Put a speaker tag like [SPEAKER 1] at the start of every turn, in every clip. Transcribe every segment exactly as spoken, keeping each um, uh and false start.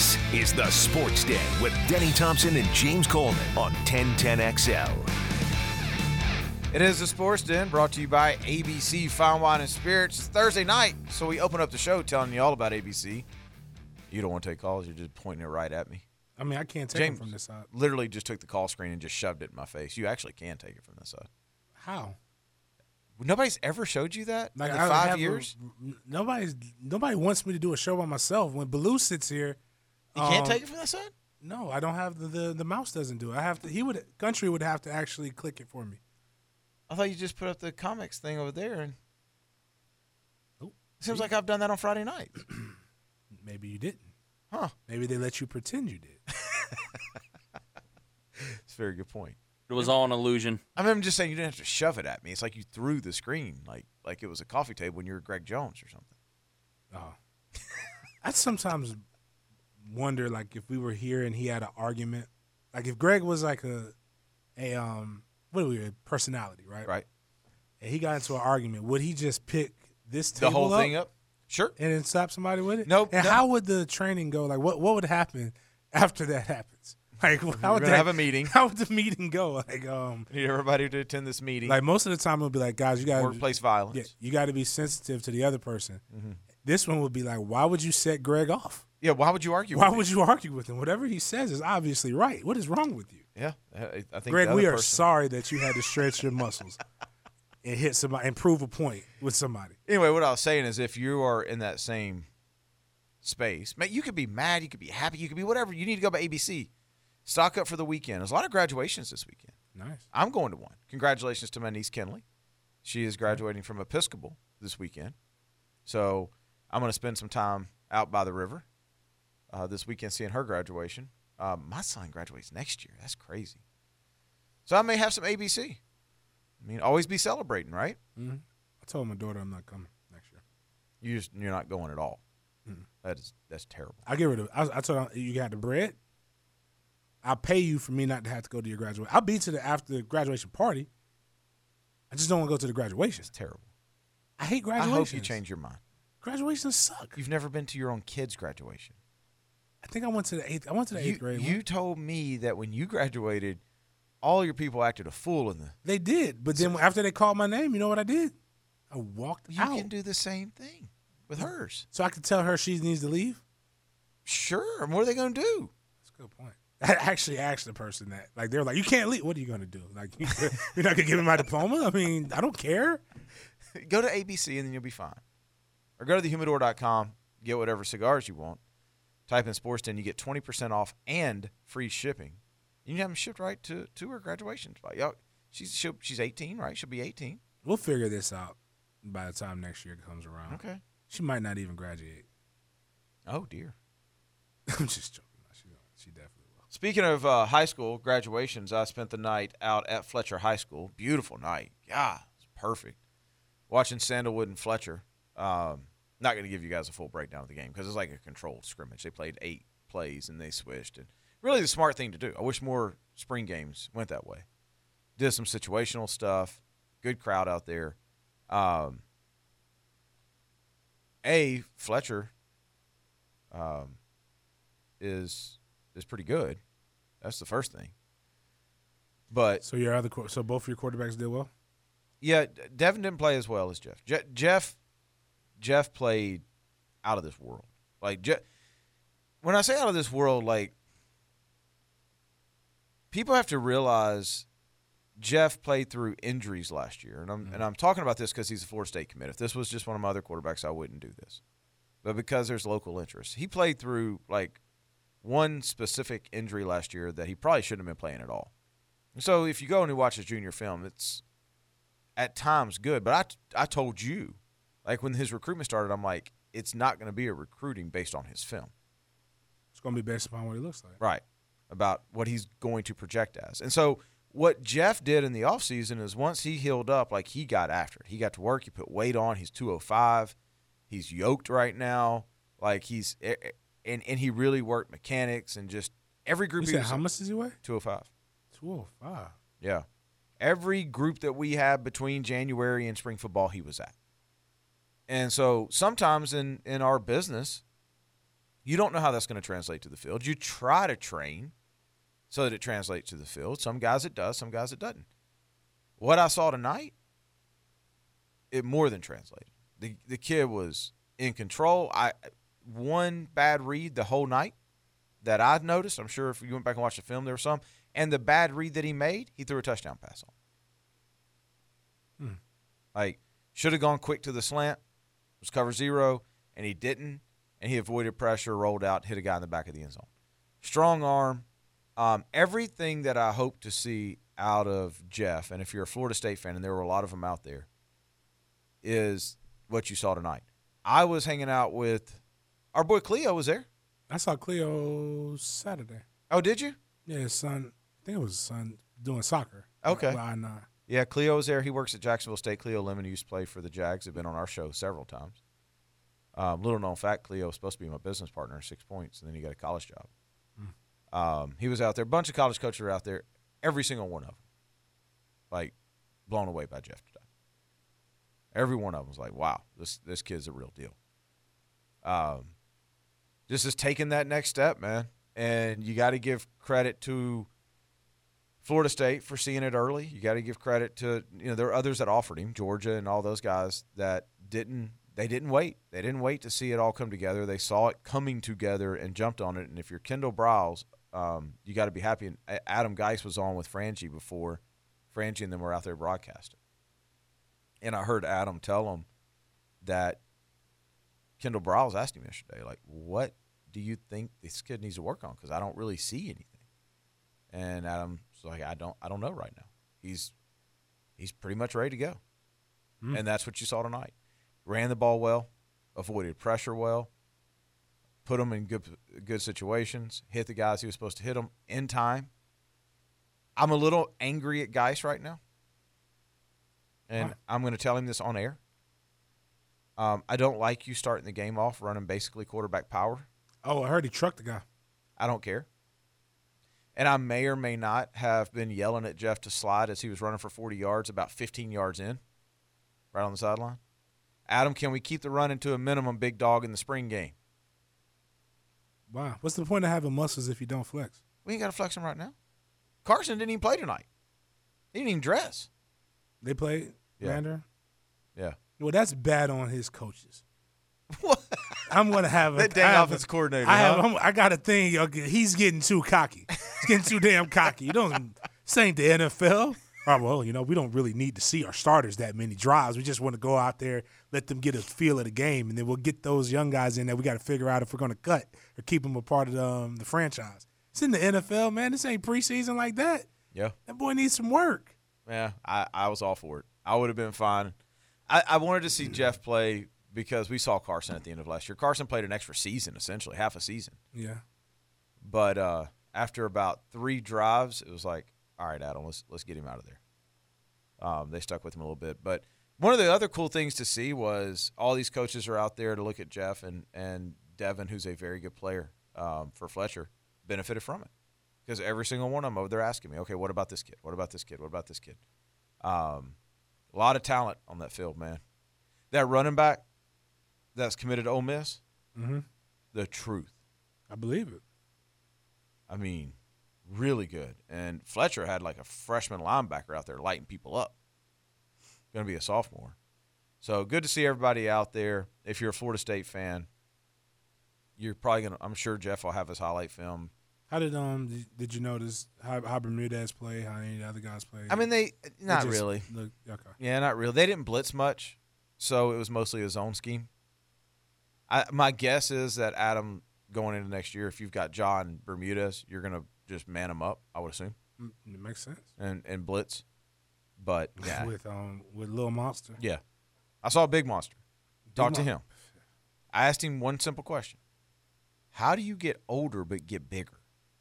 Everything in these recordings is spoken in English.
[SPEAKER 1] This is the Sports Den with Denny Thompson and James Coleman on ten ten X L.
[SPEAKER 2] It is the Sports Den, brought to you by A B C Fine Wine and Spirits. It's Thursday night, so we open up the show telling you all about A B C. You don't want to take calls. You're just pointing it right at me.
[SPEAKER 3] I mean, I can't take
[SPEAKER 2] James
[SPEAKER 3] it from this side.
[SPEAKER 2] Literally just took the call screen and just shoved it in my face. You actually can take it from this side.
[SPEAKER 3] How?
[SPEAKER 2] Nobody's ever showed you that
[SPEAKER 3] Like
[SPEAKER 2] in
[SPEAKER 3] I
[SPEAKER 2] five
[SPEAKER 3] have
[SPEAKER 2] years?
[SPEAKER 3] A, nobody's nobody wants me to do a show by myself. When Baloo sits here,
[SPEAKER 2] You can't
[SPEAKER 3] um,
[SPEAKER 2] take it from that side?
[SPEAKER 3] No, I don't have the, the the mouse doesn't do it. I have to. He would Country would have to actually click it for me.
[SPEAKER 2] I thought you just put up the comics thing over there. And
[SPEAKER 3] Oh,
[SPEAKER 2] it seems like I've done that on Friday night.
[SPEAKER 3] Maybe you didn't.
[SPEAKER 2] Huh.
[SPEAKER 3] Maybe they let you pretend you did.
[SPEAKER 2] It's a very good point.
[SPEAKER 4] It was all an illusion.
[SPEAKER 2] I mean, I'm just saying you didn't have to shove it at me. It's like you threw the screen like like it was a coffee table when you were Greg Jones or something.
[SPEAKER 3] Oh, I sometimes wonder, like, if we were here and he had an argument, like if Greg was like a a um what are we a personality, right?
[SPEAKER 2] Right.
[SPEAKER 3] And he got into an argument, would he just pick this
[SPEAKER 2] The
[SPEAKER 3] table
[SPEAKER 2] whole
[SPEAKER 3] up
[SPEAKER 2] thing up? Sure.
[SPEAKER 3] and then slap somebody with it?
[SPEAKER 2] Nope,
[SPEAKER 3] And
[SPEAKER 2] no.
[SPEAKER 3] how would the training go? Like, what what would happen after that happens? Like, how
[SPEAKER 2] We're
[SPEAKER 3] would
[SPEAKER 2] going to
[SPEAKER 3] that,
[SPEAKER 2] have a meeting.
[SPEAKER 3] How would the meeting go? Like, um,
[SPEAKER 2] I need everybody to attend this meeting.
[SPEAKER 3] like most of the time it would be like, guys, you got
[SPEAKER 2] Workplace violence.
[SPEAKER 3] yeah, you got to be sensitive to the other person.
[SPEAKER 2] Mm-hmm.
[SPEAKER 3] This one would be like, why would you set Greg off?
[SPEAKER 2] Yeah, why would you argue
[SPEAKER 3] Why
[SPEAKER 2] with
[SPEAKER 3] would you argue with him? Whatever he says is obviously right. What is wrong with you?
[SPEAKER 2] me? Yeah, I I think
[SPEAKER 3] Greg,
[SPEAKER 2] the
[SPEAKER 3] we
[SPEAKER 2] other
[SPEAKER 3] are
[SPEAKER 2] person-
[SPEAKER 3] sorry that you had to stretch your muscles and hit somebody and prove a point with somebody.
[SPEAKER 2] Anyway, what I was saying is if you are in that same space, man, you could be mad, you could be happy, you could be whatever. You need to go by A B C. Stock up for the weekend. There's a lot of graduations this weekend.
[SPEAKER 3] Nice.
[SPEAKER 2] I'm going to one. Congratulations to my niece, Kenley. She is graduating from Episcopal this weekend. So I'm going to spend some time out by the river uh, this weekend seeing her graduation. Uh, my son graduates next year. That's crazy. So I may have some A B C. I mean, always be celebrating, right?
[SPEAKER 3] Mm-hmm. I told my daughter I'm not coming next year.
[SPEAKER 2] You just, you're not going at all.
[SPEAKER 3] Mm-mm.
[SPEAKER 2] That is that's terrible.
[SPEAKER 3] I get rid of it. I, I told her, you got the bread. I'll pay you for me not to have to go to your graduation. I'll be to the after the graduation party. I just don't want to go to the graduation.
[SPEAKER 2] It's terrible.
[SPEAKER 3] I hate
[SPEAKER 2] I
[SPEAKER 3] graduations.
[SPEAKER 2] hope you change your mind.
[SPEAKER 3] Graduations suck.
[SPEAKER 2] You've never been to your own kid's graduation.
[SPEAKER 3] I think I went to the eighth. I went to the
[SPEAKER 2] You,
[SPEAKER 3] eighth grade.
[SPEAKER 2] you
[SPEAKER 3] one.
[SPEAKER 2] told me that when you graduated, all your people acted a fool in the.
[SPEAKER 3] They did, but then after they called my name, you know what I did? I walked
[SPEAKER 2] You
[SPEAKER 3] out
[SPEAKER 2] can do the same thing with hers.
[SPEAKER 3] so I could tell her she needs to leave.
[SPEAKER 2] Sure. And what are they going to do?
[SPEAKER 3] That's a good point. I actually asked the person that. Like, they were like, you can't leave. What are you going to do? Like, you're not going to give me my diploma? I mean, I don't care.
[SPEAKER 2] Go to A B C and then you'll be fine. Or go to the humidor dot com, get whatever cigars you want. Type in Sports Den, you get twenty percent off and free shipping. You can have them shipped right to, to her graduation spot. Y'all, she's she'll, she's eighteen, right? She'll be eighteen.
[SPEAKER 3] We'll figure this out by the time next year comes around.
[SPEAKER 2] Okay.
[SPEAKER 3] She might not even graduate.
[SPEAKER 2] Oh, dear.
[SPEAKER 3] I'm just joking. No, she, she definitely will.
[SPEAKER 2] Speaking of uh, high school graduations, I spent the night out at Fletcher High School. Beautiful night. Yeah, it's perfect. Watching Sandalwood and Fletcher. Um, not going to give you guys a full breakdown of the game because it's like a controlled scrimmage. They played eight plays and they switched. And really the smart thing to do. I wish more spring games went that way. Did some situational stuff. Good crowd out there. Um, A, Fletcher um, is is pretty good. That's the first thing. But
[SPEAKER 3] So your other, quar- so both of your quarterbacks did well?
[SPEAKER 2] yeah, Devin didn't play as well as Jeff. Je- Jeff Jeff played out of this world. Like Je- when I say out of this world, like people have to realize Jeff played through injuries last year, and I'm mm-hmm. and I'm talking about this because he's a Florida State commit. If this was just one of my other quarterbacks, I wouldn't do this. But because there's local interest, he played through like one specific injury last year that he probably shouldn't have been playing at all. So if you go and you watch his junior film, it's at times good. But I I told you, like when his recruitment started, I'm like, it's not going to be a recruiting based on his film.
[SPEAKER 3] It's going to be based upon what he looks like.
[SPEAKER 2] Right. About what he's going to project as. And so what Jeff did in the offseason is once he healed up, like he got after it. He got to work. He put weight on. He's two oh five. He's yoked right now. Like he's – and and he really worked mechanics and just every group.
[SPEAKER 3] You
[SPEAKER 2] he
[SPEAKER 3] said
[SPEAKER 2] was
[SPEAKER 3] how much does he weigh?
[SPEAKER 2] two oh five.
[SPEAKER 3] two oh five.
[SPEAKER 2] Yeah. Every group that we had between January and spring football, he was at. And so sometimes in, in our business, You don't know how that's going to translate to the field. You try to train so that it translates to the field. Some guys it does, some guys it doesn't. What I saw tonight, it more than translated. The the kid was in control. I one bad read the whole night that I noticed. I'm sure if you went back and watched the film, there was some. And the bad read that he made, he threw a touchdown pass on. Hmm. Like, should have gone quick to the slant, was cover zero, and he didn't. And he avoided pressure, rolled out, hit a guy in the back of the end zone. Strong arm. Um, everything that I hope to see out of Jeff, and if you're a Florida State fan, and there were a lot of them out there, is what you saw tonight. I was hanging out with our boy Cleo was there.
[SPEAKER 3] I saw Cleo Saturday.
[SPEAKER 2] Oh, did you?
[SPEAKER 3] Yeah, his son. I think it was his son doing soccer.
[SPEAKER 2] Okay.
[SPEAKER 3] I nine.
[SPEAKER 2] Yeah, Cleo was there. He works at Jacksonville State. Cleo Lemon used to play for the Jags. Have been on our show several times. Um, little known fact, Cleo was supposed to be my business partner in Six Points, and then he got a college job. Mm. Um, he was out there. A bunch of college coaches were out there. Every single one of them, like, blown away by Jeff today. Every one of them was like, wow, this this kid's a real deal. Um, this is taking that next step, man. And you got to give credit to Florida State for seeing it early. You got to give credit to, you know, there are others that offered him, Georgia and all those guys that didn't, they didn't wait. They didn't wait to see it all come together. They saw it coming together and jumped on it. And if you're Kendall Briles, um, you got to be happy. And Adam Geis was on with Frangie before. Frangie and them were out there broadcasting. And I heard Adam tell him that Kendall Briles asked him yesterday, like, what do you think this kid needs to work on? Because I don't really see anything. And Adam's like, I don't I don't know right now. He's he's pretty much ready to go. Mm. And that's what you saw tonight. Ran the ball well, avoided pressure well, put them in good good situations, hit the guys he was supposed to hit them in time. I'm a little angry at Geis right now. And wow. I'm going to tell him this on air. Um, I don't like you starting the game off running basically quarterback power.
[SPEAKER 3] Oh, I heard he trucked the guy.
[SPEAKER 2] I don't care. And I may or may not have been yelling at Jeff to slide as he was running for forty yards, about fifteen yards in, right on the sideline. Adam, can we keep the run into a minimum, big dog, in the spring game?
[SPEAKER 3] Wow. What's the point of having muscles if you don't flex?
[SPEAKER 2] We ain't got to flex them right now. Carson didn't even play tonight. He didn't even dress.
[SPEAKER 3] They played,
[SPEAKER 2] yeah.
[SPEAKER 3] Lander?
[SPEAKER 2] Yeah.
[SPEAKER 3] Well, that's bad on his coaches. What? I'm going to have a –
[SPEAKER 2] That dang offense coordinator,
[SPEAKER 3] I,
[SPEAKER 2] huh?
[SPEAKER 3] have, I'm, I got a thing. He's getting too cocky. He's getting too damn cocky. You don't – this ain't the N F L. Oh, well, you know, we don't really need to see our starters that many drives. We just want to go out there, let them get a feel of the game, and then we'll get those young guys in there. We got to figure out if we're going to cut or keep them a part of the, um, the franchise. It's in the N F L, man. This ain't preseason like that.
[SPEAKER 2] Yeah.
[SPEAKER 3] That boy needs some work.
[SPEAKER 2] Yeah, I, I was all for it. I would have been fine. I, I wanted to see Jeff play because we saw Carson at the end of last year. Carson played an extra season, essentially, half a season.
[SPEAKER 3] Yeah.
[SPEAKER 2] But uh, after about three drives, it was like, all right, Adam, let's let's get him out of there. Um, they stuck with him a little bit. But one of the other cool things to see was all these coaches are out there to look at Jeff, and, and Devin, who's a very good player um, for Fletcher, benefited from it. Because every single one of them over there asking me, okay, what about this kid? What about this kid? What about this kid? Um, a lot of talent on that field, man. That running back that's committed to Ole Miss,
[SPEAKER 3] mm-hmm.
[SPEAKER 2] the truth.
[SPEAKER 3] I believe it.
[SPEAKER 2] I mean, really good. And Fletcher had like a freshman linebacker out there lighting people up. Going to be a sophomore. So good to see everybody out there. If you're a Florida State fan, you're probably going to – I'm sure Jeff will have his highlight film.
[SPEAKER 3] How did um did, did you notice how, how Bermudez play? How any of the other guys play?
[SPEAKER 2] I mean, they not
[SPEAKER 3] they
[SPEAKER 2] really.
[SPEAKER 3] Looked, okay.
[SPEAKER 2] Yeah, not really. They didn't blitz much, so it was mostly a zone scheme. I my guess is that Adam going into next year, if you've got John Bermudez, you're gonna just man him up. I would assume.
[SPEAKER 3] It makes sense.
[SPEAKER 2] And and blitz, but yeah,
[SPEAKER 3] with um with Lil Monster.
[SPEAKER 2] Yeah, I saw a big monster.
[SPEAKER 3] Big
[SPEAKER 2] Talk to
[SPEAKER 3] Mon-
[SPEAKER 2] him. I asked him one simple question: how do you get older but get bigger?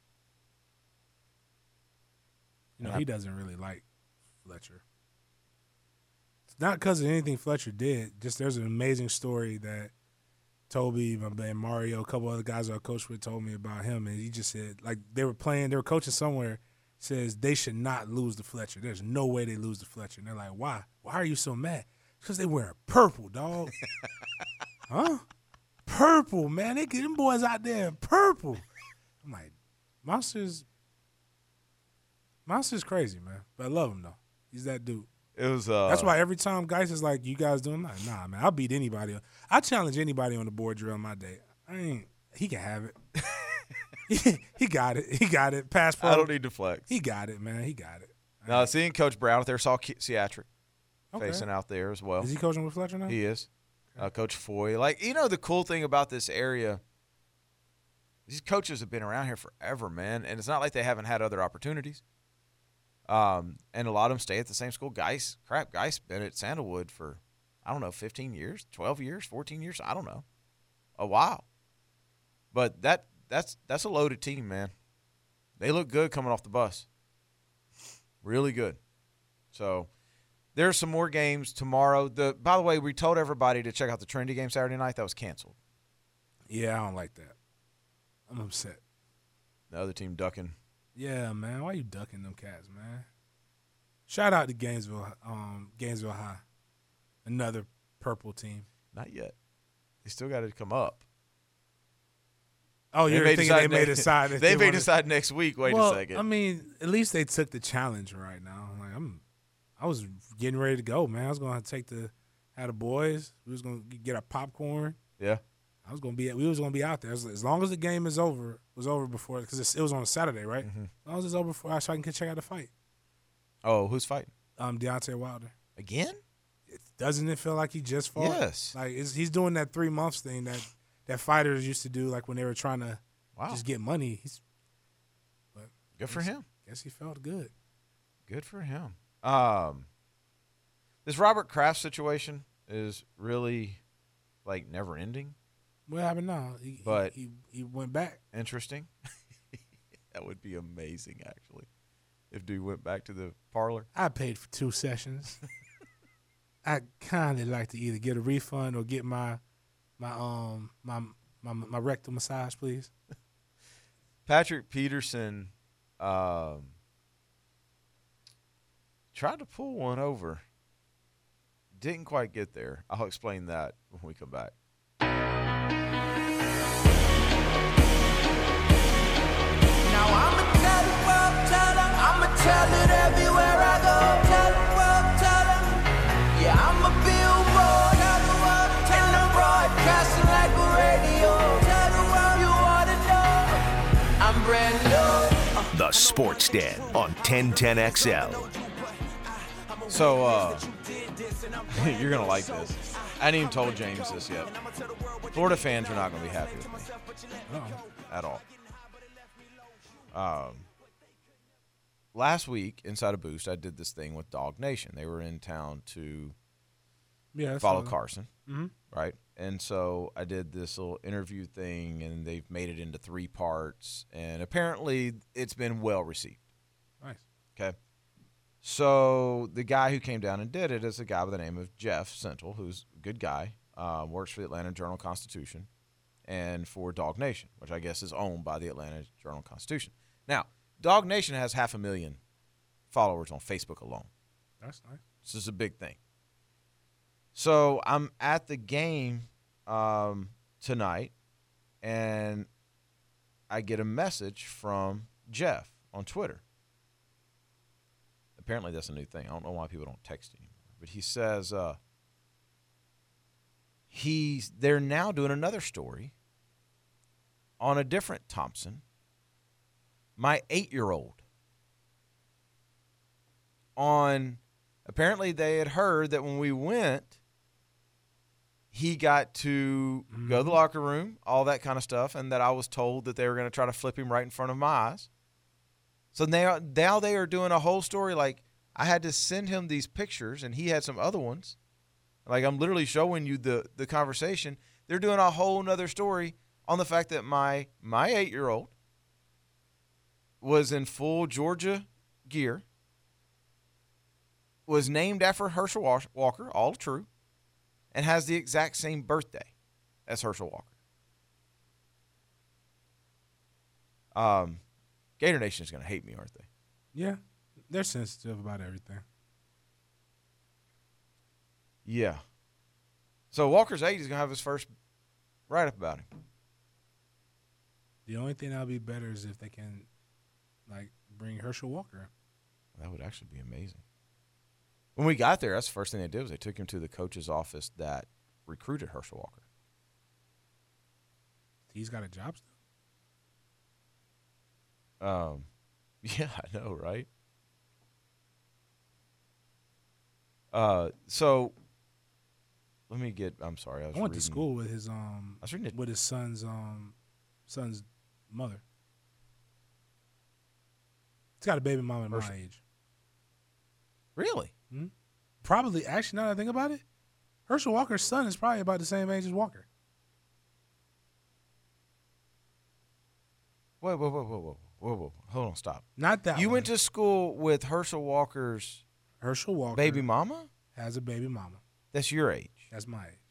[SPEAKER 3] You know, he doesn't really like Fletcher. It's not because of anything Fletcher did. Just there's an amazing story that Toby and Mario, a couple other guys I coached with, told me about him. And he just said, like, they were playing, they were coaching somewhere, says they should not lose to Fletcher. There's no way they lose to Fletcher. And they're like, why? Why are you so mad? Because they wearing purple, dog. Huh? purple, man. They get them boys out there in purple. I'm like, Monster's Monster's crazy, man. But I love him though. He's that dude.
[SPEAKER 2] It was. Uh,
[SPEAKER 3] That's why every time Geis is like, "You guys doing?" Like, nah, man. I'll beat anybody. I challenge anybody on the board drill my day. I ain't. He can have it. he, he got it. He got it. Pass pro.
[SPEAKER 2] I don't need to flex.
[SPEAKER 3] He got it, man. He got it.
[SPEAKER 2] Now seeing Coach Brown out there, saw Seatric
[SPEAKER 3] Okay.
[SPEAKER 2] facing out there as well.
[SPEAKER 3] Is he coaching with Fletcher now?
[SPEAKER 2] He is. Uh, Coach Foy. Like, you know, the cool thing about this area, these coaches have been around here forever, man. And it's not like they haven't had other opportunities. Um, and a lot of them stay at the same school. Geis, crap, Geis been at Sandalwood for, I don't know, fifteen years, twelve years, fourteen years. I don't know. A while. But that that's that's a loaded team, man. They look good coming off the bus. Really good. So there's some more games tomorrow. The by the way, we told everybody to check out the Trinity game Saturday night. That was canceled.
[SPEAKER 3] Yeah, I don't like that. I'm upset.
[SPEAKER 2] The other team ducking.
[SPEAKER 3] Yeah, man. Why you ducking them cats, man? Shout out to Gainesville, um, Gainesville High, another purple team.
[SPEAKER 2] Not yet. They still got to come up.
[SPEAKER 3] Oh,
[SPEAKER 2] They
[SPEAKER 3] you're
[SPEAKER 2] may
[SPEAKER 3] thinking they
[SPEAKER 2] decide
[SPEAKER 3] may
[SPEAKER 2] ne-
[SPEAKER 3] decide.
[SPEAKER 2] They,
[SPEAKER 3] if they
[SPEAKER 2] may
[SPEAKER 3] wanna-
[SPEAKER 2] decide next week. Wait
[SPEAKER 3] well,
[SPEAKER 2] a second.
[SPEAKER 3] I mean, at least they took the challenge right now. Like I'm, I was getting ready to go, man. I was going to take the, had the boys. We was going to get our popcorn.
[SPEAKER 2] yeah.
[SPEAKER 3] I was going to be, we was going to be out there as, as long as the game is over. Was over before because it was on a Saturday, right?
[SPEAKER 2] Mhm.
[SPEAKER 3] As long as it's over before, so I can check out the fight.
[SPEAKER 2] Oh, who's fighting?
[SPEAKER 3] Um, Deontay Wilder.
[SPEAKER 2] Again?
[SPEAKER 3] It, doesn't it feel like he just fought?
[SPEAKER 2] Yes.
[SPEAKER 3] Like it's, he's doing that three months thing that that fighters used to do, like when they were trying to
[SPEAKER 2] Wow.
[SPEAKER 3] just get money. He's
[SPEAKER 2] Good for him.
[SPEAKER 3] guess he felt good.
[SPEAKER 2] Good for him. Um, this Robert Kraft situation is really, like, never ending.
[SPEAKER 3] What happened now? He,
[SPEAKER 2] But-
[SPEAKER 3] he, he he went back.
[SPEAKER 2] Interesting. That would be amazing, actually, if dude went back to the parlor.
[SPEAKER 3] I paid for two sessions. I kind of like to either get a refund or get my my um my my my rectal massage, please.
[SPEAKER 2] Patrick Peterson um, tried to pull one over. Didn't quite get there. I'll explain that when we come back.
[SPEAKER 4] Now I'ma tell the world, tell them, I'ma tell it everywhere I go. Tell the world, tell them, yeah, I'm a billboard. Tell the world, tell them, broadcasting like a radio. Tell the world you wanna know, I'm brand new.
[SPEAKER 1] The Sports Den on ten ten X L.
[SPEAKER 2] So, uh, you're going to like this. I hadn't even told James this yet. Florida fans are not going to be happy with me
[SPEAKER 3] Uh-oh.
[SPEAKER 2] at all. Um, last week, inside of Boost, I did this thing with Dog Nation. They were in town to
[SPEAKER 3] Yeah, that's
[SPEAKER 2] follow
[SPEAKER 3] fine.
[SPEAKER 2] Carson,
[SPEAKER 3] Mhm.
[SPEAKER 2] right? And so I did this little interview thing, and they've made it into three parts. And apparently, it's been well received.
[SPEAKER 3] Nice.
[SPEAKER 2] Okay. So the guy who came down and did it is a guy by the name of Jeff Central, who's a good guy, uh, works for the Atlanta Journal-Constitution and for Dog Nation, which I guess is owned by the Atlanta Journal-Constitution. Now, Dog Nation has half a million followers on Facebook alone.
[SPEAKER 3] That's nice.
[SPEAKER 2] This is a big thing. So I'm at the game um, tonight, and I get a message from Jeff on Twitter. Apparently that's a new thing. I don't know why people don't text anymore. But he says uh, he's they're now doing another story on a different Thompson, my eight-year-old. On apparently they had heard that when we went, he got to go to the locker room, all that kind of stuff, and that I was told that they were going to try to flip him right in front of my eyes. So now, now they are doing a whole story. Like, I had to send him these pictures, and he had some other ones. Like, I'm literally showing you the, the conversation. They're doing a whole nother story on the fact that my my eight-year-old was in full Georgia gear, was named after Herschel Walker, all true, and has the exact same birthday as Herschel Walker. Um, Gator Nation is going to hate me, aren't they?
[SPEAKER 3] Yeah, they're sensitive about everything.
[SPEAKER 2] Yeah. So Walker's eight. He's going to have his first Write up about him.
[SPEAKER 3] The only thing that'll be better is if they can, like, bring Herschel Walker.
[SPEAKER 2] That would actually be amazing. When we got there, that's the first thing they did was they took him to the coach's office that recruited Herschel Walker.
[SPEAKER 3] He's got a job still.
[SPEAKER 2] Um, yeah, I know, right? Uh, so let me get. I'm sorry, I was.
[SPEAKER 3] I went
[SPEAKER 2] reading,
[SPEAKER 3] to school with his um.
[SPEAKER 2] I was reading it.
[SPEAKER 3] with his son's um, son's mother. He's got a baby mama at my
[SPEAKER 2] Herschel.
[SPEAKER 3] age.
[SPEAKER 2] Really?
[SPEAKER 3] Hmm? Probably, actually, now that I think about it, Herschel Walker's son is probably about the same age as Walker.
[SPEAKER 2] Whoa, whoa, whoa, whoa, whoa, whoa, whoa! Hold on, stop.
[SPEAKER 3] Not that
[SPEAKER 2] You
[SPEAKER 3] one.
[SPEAKER 2] went to school with Herschel Walker's
[SPEAKER 3] Herschel Walker.
[SPEAKER 2] baby mama?
[SPEAKER 3] has a baby mama.
[SPEAKER 2] That's your age.
[SPEAKER 3] That's my age.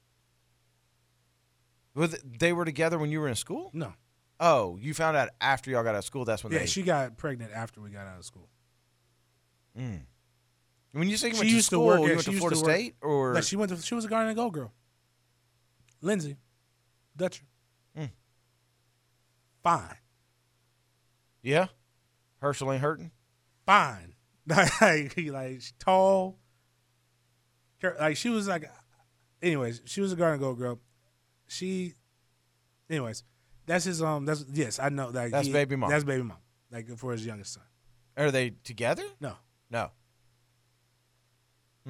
[SPEAKER 2] Was it- they were together when you were in school?
[SPEAKER 3] No.
[SPEAKER 2] Oh, you found out after y'all got out of school. That's when
[SPEAKER 3] Yeah,
[SPEAKER 2] they.
[SPEAKER 3] she got pregnant after we got out of school.
[SPEAKER 2] Mm. When you say you
[SPEAKER 3] She
[SPEAKER 2] went to
[SPEAKER 3] used to
[SPEAKER 2] school,
[SPEAKER 3] work
[SPEAKER 2] you
[SPEAKER 3] at-
[SPEAKER 2] went
[SPEAKER 3] she
[SPEAKER 2] to
[SPEAKER 3] used
[SPEAKER 2] Florida
[SPEAKER 3] to work-
[SPEAKER 2] State, or
[SPEAKER 3] Like she went to, she was a Garden and Gold girl. Lindsay, Dutcher.
[SPEAKER 2] Mm.
[SPEAKER 3] Fine,
[SPEAKER 2] yeah, Herschel ain't hurting.
[SPEAKER 3] fine. like, like she tall. Like she was like, anyways, she was a Garden and Gold girl. She, anyways, that's his um. That's yes, I know that.
[SPEAKER 2] That's baby mom.
[SPEAKER 3] That's baby mom. Like for his youngest son.
[SPEAKER 2] Are they together?
[SPEAKER 3] No.
[SPEAKER 2] No. Hmm.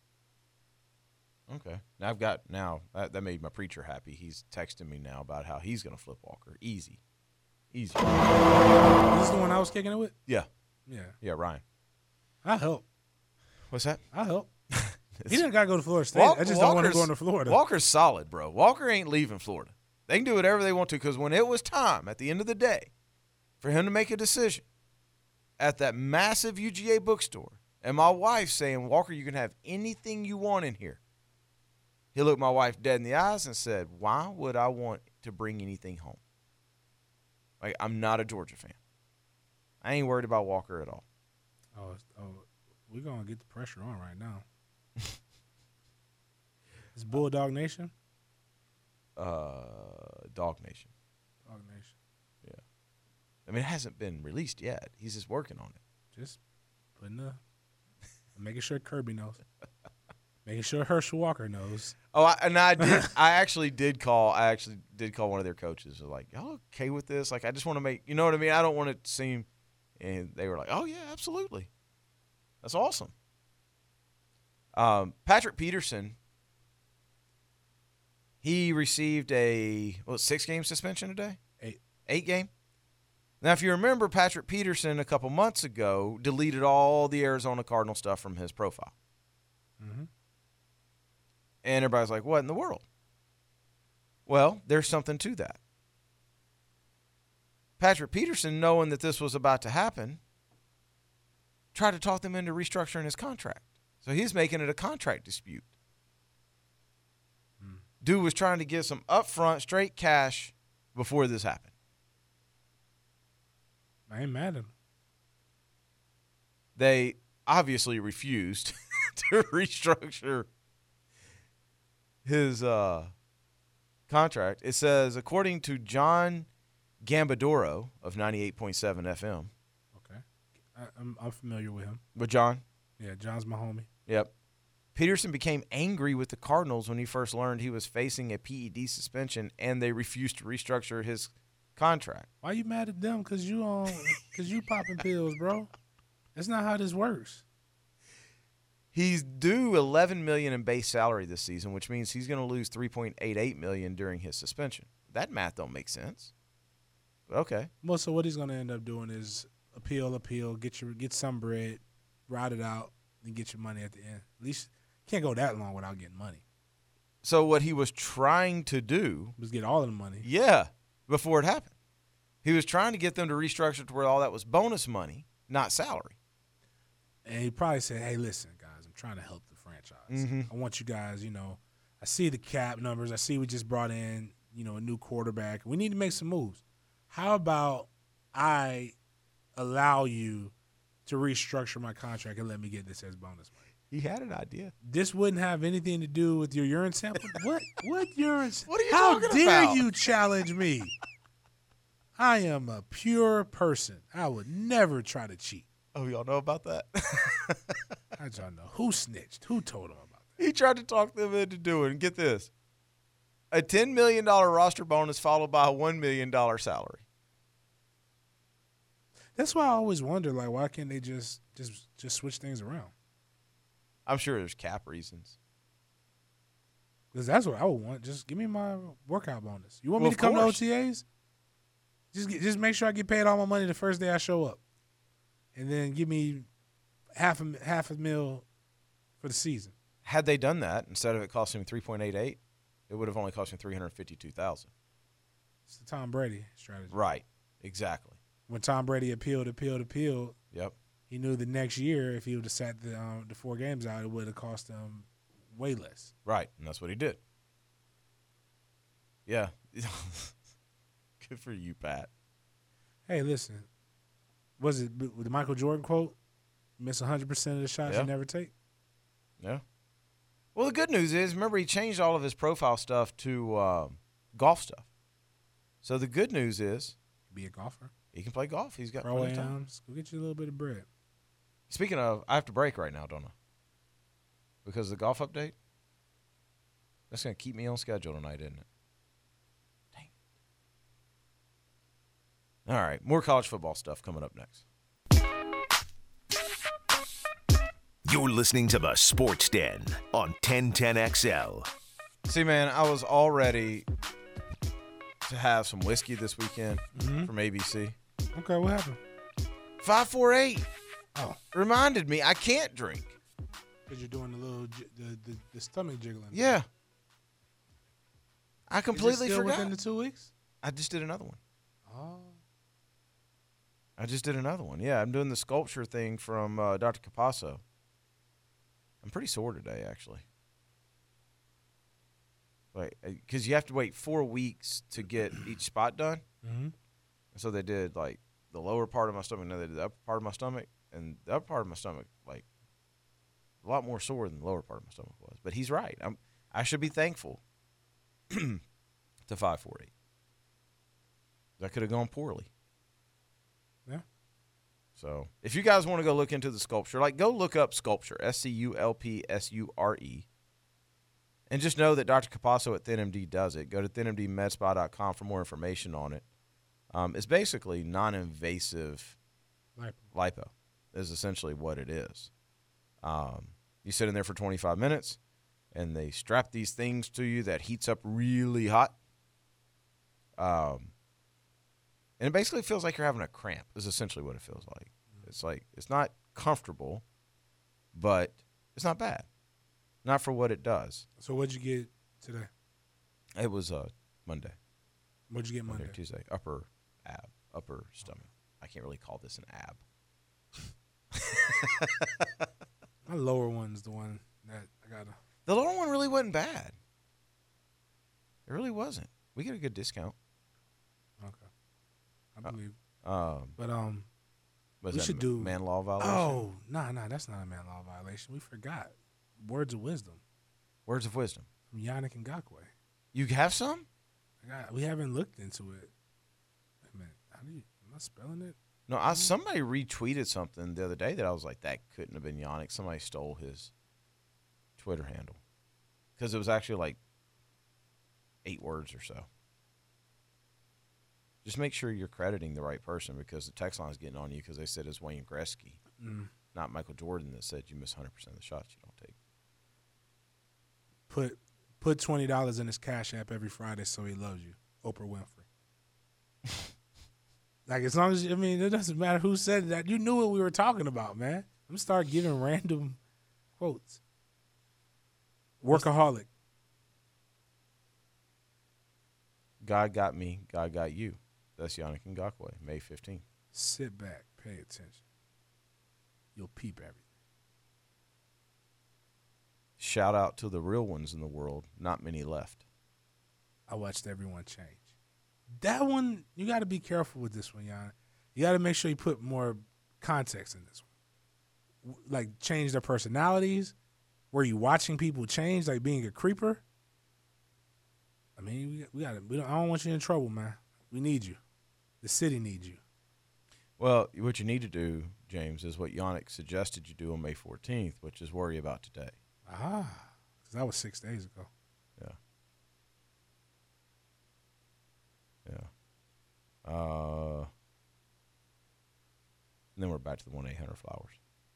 [SPEAKER 2] Okay. Now I've got now that, that made my preacher happy. He's texting me now about how he's gonna flip Walker. Easy, easy.
[SPEAKER 3] Is this the one I was kicking it with?
[SPEAKER 2] Yeah,
[SPEAKER 3] Yeah.
[SPEAKER 2] yeah. Ryan,
[SPEAKER 3] I'll help.
[SPEAKER 2] what's that?
[SPEAKER 3] I'll help. He didn't got to go to Florida State.
[SPEAKER 2] Wal-
[SPEAKER 3] I just don't want to
[SPEAKER 2] Walker's-
[SPEAKER 3] go into Florida.
[SPEAKER 2] Walker's solid, bro. Walker ain't leaving Florida. They can do whatever they want to because when it was time at the end of the day for him to make a decision at that massive U G A bookstore and my wife saying, Walker, you can have anything you want in here. He looked my wife dead in the eyes and said, why would I want to bring anything home? Like, I'm not a Georgia fan. I ain't worried about Walker at all.
[SPEAKER 3] Oh, it's- oh, we're gonna get the pressure on right now. It's Bulldog Nation.
[SPEAKER 2] Uh, Dog Nation.
[SPEAKER 3] Dog Nation.
[SPEAKER 2] I mean, it hasn't been released yet. He's just working on it.
[SPEAKER 3] Just putting the, making sure Kirby knows, making sure Herschel Walker knows.
[SPEAKER 2] Oh, I, and I did. I actually did call. I actually did call one of their coaches. They're like, "Y'all okay with this? Like, I just want to make. You know what I mean? I don't want it to seem." And they were like, "Oh yeah, absolutely. That's awesome." Um, Patrick Peterson. He received a what six game suspension today?
[SPEAKER 3] Eight.
[SPEAKER 2] Eight game. Now, if you remember, Patrick Peterson a couple months ago deleted all the Arizona Cardinal stuff from his profile.
[SPEAKER 3] Mm-hmm.
[SPEAKER 2] And everybody's like, what in the world? Well, there's something to that. Patrick Peterson, knowing that this was about to happen, tried to talk them into restructuring his contract. So he's making it a contract dispute.
[SPEAKER 3] Mm.
[SPEAKER 2] Dude was trying to get some upfront, straight cash before this happened.
[SPEAKER 3] I ain't mad at him.
[SPEAKER 2] They obviously refused to restructure his uh, contract. It says, according to John Gambadoro of ninety-eight point seven F M.
[SPEAKER 3] Okay, I, I'm I'm familiar with him.
[SPEAKER 2] With John?
[SPEAKER 3] Yeah, John's my homie.
[SPEAKER 2] Yep. Peterson became angry with the Cardinals when he first learned he was facing a P E D suspension, and they refused to restructure his contract.
[SPEAKER 3] Why you mad at them? Cause you on, cause you popping pills, bro. That's not how this works.
[SPEAKER 2] He's due eleven million dollars in base salary this season, which means he's going to lose three point eight eight million dollars during his suspension. That math don't make sense. But okay.
[SPEAKER 3] Well, so what he's gonna end up doing is appeal, appeal, get your get some bread, ride it out, and get your money at the end. At least can't go that long without getting money.
[SPEAKER 2] So what he was trying to do,
[SPEAKER 3] Just get all of the money.
[SPEAKER 2] yeah, before it happened, he was trying to get them to restructure to where all that was bonus money, not salary.
[SPEAKER 3] And he probably said, hey, listen, guys, I'm trying to help the franchise.
[SPEAKER 2] Mhm.
[SPEAKER 3] I want you guys, you know, I see the cap numbers. I see we just brought in, you know, a new quarterback. We need to make some moves. How about I allow you to restructure my contract and let me get this as bonus money?
[SPEAKER 2] He had an idea.
[SPEAKER 3] This wouldn't have anything to do with your urine sample. What? What urine?
[SPEAKER 2] What are you
[SPEAKER 3] How
[SPEAKER 2] talking
[SPEAKER 3] dare
[SPEAKER 2] about?
[SPEAKER 3] you challenge me? I am a pure person. I would never try to cheat.
[SPEAKER 2] Oh, y'all know about that?
[SPEAKER 3] I don't know who snitched. Who told him about that?
[SPEAKER 2] He tried to talk them into doing. Get this: a ten million dollar roster bonus followed by a one million dollar salary.
[SPEAKER 3] That's why I always wonder, like, why can't they just just just switch things around?
[SPEAKER 2] I'm sure there's cap reasons.
[SPEAKER 3] Because that's what I would want. Just give me my workout bonus. You want
[SPEAKER 2] Well,
[SPEAKER 3] me to
[SPEAKER 2] of
[SPEAKER 3] come
[SPEAKER 2] course.
[SPEAKER 3] to O T As? Just get, just make sure I get paid all my money the first day I show up, and then give me half a half a mil for the season.
[SPEAKER 2] Had they done that, instead of it costing him three point eight eight, it would have only cost him three hundred fifty-two thousand dollars.
[SPEAKER 3] It's the Tom Brady strategy.
[SPEAKER 2] Right. Exactly.
[SPEAKER 3] When Tom Brady appealed, appealed, appealed,
[SPEAKER 2] Yep.
[SPEAKER 3] he knew the next year if he would have sat the um, the four games out, it would have cost him way less.
[SPEAKER 2] Right. And that's what he did. Yeah. Good for you, Pat.
[SPEAKER 3] Hey, listen, was it with the Michael Jordan quote? Miss one hundred percent of the shots
[SPEAKER 2] Yeah.
[SPEAKER 3] you never take.
[SPEAKER 2] Yeah. Well, the good news is, remember, he changed all of his profile stuff to uh, golf stuff. So the good news is
[SPEAKER 3] Be a golfer.
[SPEAKER 2] he can play golf. He's got
[SPEAKER 3] Pro
[SPEAKER 2] plenty of time.
[SPEAKER 3] Ams. Go get you a little bit of bread.
[SPEAKER 2] Speaking of, I have to break right now, don't I? Because of the golf update? That's going to keep me on schedule tonight, isn't it? Dang it. All right, more college football stuff coming up next.
[SPEAKER 1] You're listening to the Sports Den on ten ten X L.
[SPEAKER 2] See, man, I was all ready to have some whiskey this weekend
[SPEAKER 3] Mhm.
[SPEAKER 2] from A B C.
[SPEAKER 3] Okay, what happened?
[SPEAKER 2] five four eight
[SPEAKER 3] Oh,
[SPEAKER 2] reminded me I can't drink.
[SPEAKER 3] because you're doing the little j- the, the, the stomach jiggling.
[SPEAKER 2] Yeah. I
[SPEAKER 3] Is it
[SPEAKER 2] completely
[SPEAKER 3] still
[SPEAKER 2] forgot.
[SPEAKER 3] within the two weeks.
[SPEAKER 2] I just did another one.
[SPEAKER 3] Oh,
[SPEAKER 2] I just did another one. Yeah, I'm doing the sculpture thing from uh, Doctor Capasso. I'm pretty sore today, actually. Like, because you have to wait four weeks to get each spot done.
[SPEAKER 3] mm-hmm.
[SPEAKER 2] So they did like the lower part of my stomach, and then they did the upper part of my stomach, and the upper part of my stomach, like a lot more sore than the lower part of my stomach was. But he's right. I'm I should be thankful to five four eight. That could have gone poorly.
[SPEAKER 3] Yeah.
[SPEAKER 2] So if you guys want to go look into the sculpture, like go look up sculpture, S C U L P S U R E. And just know that Doctor Capasso at ThinMD does it. Go to thin m d med spa dot com for more information on it. Um, it's basically non-invasive
[SPEAKER 3] Lipo.
[SPEAKER 2] lipo is essentially what it is. Um, you sit in there for twenty-five minutes, and they strap these things to you that heats up really hot. Um, and it basically feels like you're having a cramp is essentially what it feels like. It's like it's not comfortable, but it's not bad. Not for what it does.
[SPEAKER 3] So what'd you get today?
[SPEAKER 2] It was uh, Monday,
[SPEAKER 3] What'd you get
[SPEAKER 2] Monday,
[SPEAKER 3] Monday?
[SPEAKER 2] or Tuesday, upper ab, upper stomach. I can't really call this an ab.
[SPEAKER 3] My lower one's the one that I got.
[SPEAKER 2] The lower one really wasn't bad. It really wasn't. We get a good discount.
[SPEAKER 3] Okay, I believe.
[SPEAKER 2] Um,
[SPEAKER 3] But um,
[SPEAKER 2] was
[SPEAKER 3] We
[SPEAKER 2] that
[SPEAKER 3] should
[SPEAKER 2] a
[SPEAKER 3] do-
[SPEAKER 2] man law violation.
[SPEAKER 3] oh nah nah, that's not a man law violation. We forgot words of wisdom
[SPEAKER 2] Words of wisdom.
[SPEAKER 3] from Yannick Ngakoue.
[SPEAKER 2] You have some?
[SPEAKER 3] I got, we haven't looked into it. Wait a minute, how do you? Am I spelling it?
[SPEAKER 2] No, I, somebody retweeted something the other day that I was like, that couldn't have been Yannick. Somebody stole his Twitter handle because it was actually like eight words or so. Just make sure you're crediting the right person because the text line is getting on you because they said it's Wayne Gretzky,
[SPEAKER 3] Mm.
[SPEAKER 2] not Michael Jordan, that said you miss one hundred percent of the shots you don't take.
[SPEAKER 3] Put put twenty dollars in his Cash App every Friday so he loves you. Oprah Winfrey. Like as long as I mean, it doesn't matter who said that. You knew what we were talking about, man. I'm gonna start giving random quotes. Workaholic.
[SPEAKER 2] God got me, God got you. That's Yannick Ngakoue, May fifteenth.
[SPEAKER 3] Sit back, pay attention. You'll peep everything.
[SPEAKER 2] Shout out to the real ones in the world. Not many left.
[SPEAKER 3] I watched everyone change. That one, you got to be careful with this one, Jan. You got to make sure you put more context in this one. W- Like change their personalities, were you watching people change, like being a creeper? I mean, we, we got to. We don't, I don't want you in trouble, man. We need you. The city needs you.
[SPEAKER 2] Well, what you need to do, James, is what Yannick suggested you do on May fourteenth, which is worry about today.
[SPEAKER 3] Ah, because that was six days ago.
[SPEAKER 2] Yeah. Yeah. Uh, and then we're back to the one eight hundred Flowers.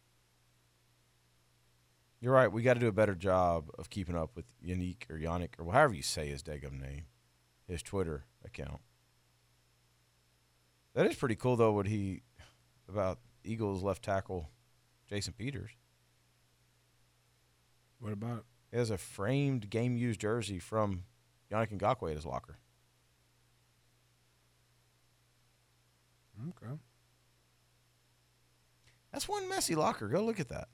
[SPEAKER 2] You're right. We got to do a better job of keeping up with Yannick or Yannick or however you say his daggum name, his Twitter account. That is pretty cool, though, what he about Eagles left tackle Jason Peters.
[SPEAKER 3] What about it?
[SPEAKER 2] He has a framed game-used jersey from Yannick Ngakoue at his locker.
[SPEAKER 3] Okay.
[SPEAKER 2] That's one messy locker. Go look at that.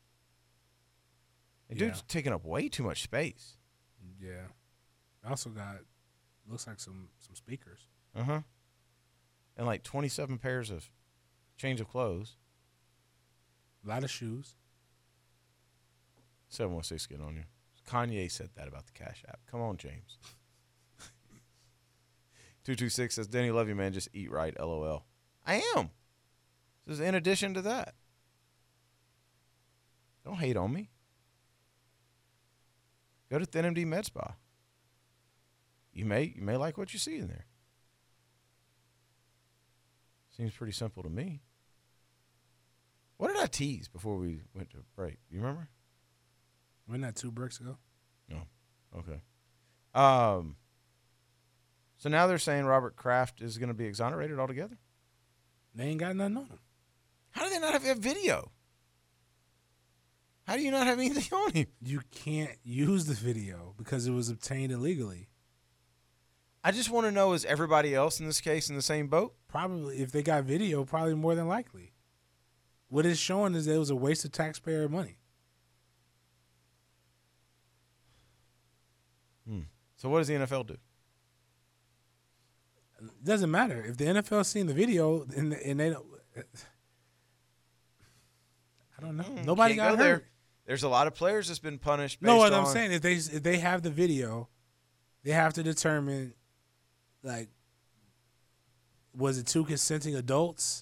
[SPEAKER 2] The
[SPEAKER 3] Yeah.
[SPEAKER 2] dude's taking up way too much space.
[SPEAKER 3] Yeah. I also got, looks like some some speakers.
[SPEAKER 2] Uh-huh. And like twenty-seven pairs of change of clothes.
[SPEAKER 3] A lot of shoes.
[SPEAKER 2] seven one six get on you. Kanye said that about the Cash App. Come on, James. two two six says, Denny, love you, man. Just eat right, LOL. I am. This is in addition to that. Don't hate on me. Go to Thin M D Med Spa. You may you may like what you see in there. Seems pretty simple to me. What did I tease before we went to break? You remember?
[SPEAKER 3] Wasn't that two bricks ago?
[SPEAKER 2] No. Okay. Um. So now they're saying Robert Kraft is going to be exonerated altogether?
[SPEAKER 3] They ain't got nothing on him.
[SPEAKER 2] How do they not have a video? How do you not have anything on him?
[SPEAKER 3] You can't use the video because it was obtained illegally.
[SPEAKER 2] I just want to know, is everybody else in this case in the same boat?
[SPEAKER 3] Probably, if they got video, probably more than likely. What it's showing is that it was a waste of taxpayer money.
[SPEAKER 2] Hmm. So what does the N F L do?
[SPEAKER 3] It doesn't matter. If the N F L seen the video and, and they don't, I don't know.
[SPEAKER 2] Mm,
[SPEAKER 3] Nobody
[SPEAKER 2] can't
[SPEAKER 3] got
[SPEAKER 2] go
[SPEAKER 3] hurt.
[SPEAKER 2] there. There's a lot of players that's been punished.
[SPEAKER 3] No,
[SPEAKER 2] based
[SPEAKER 3] what
[SPEAKER 2] on,
[SPEAKER 3] I'm saying, if they if they have the video, they have to determine, like, was it two consenting adults?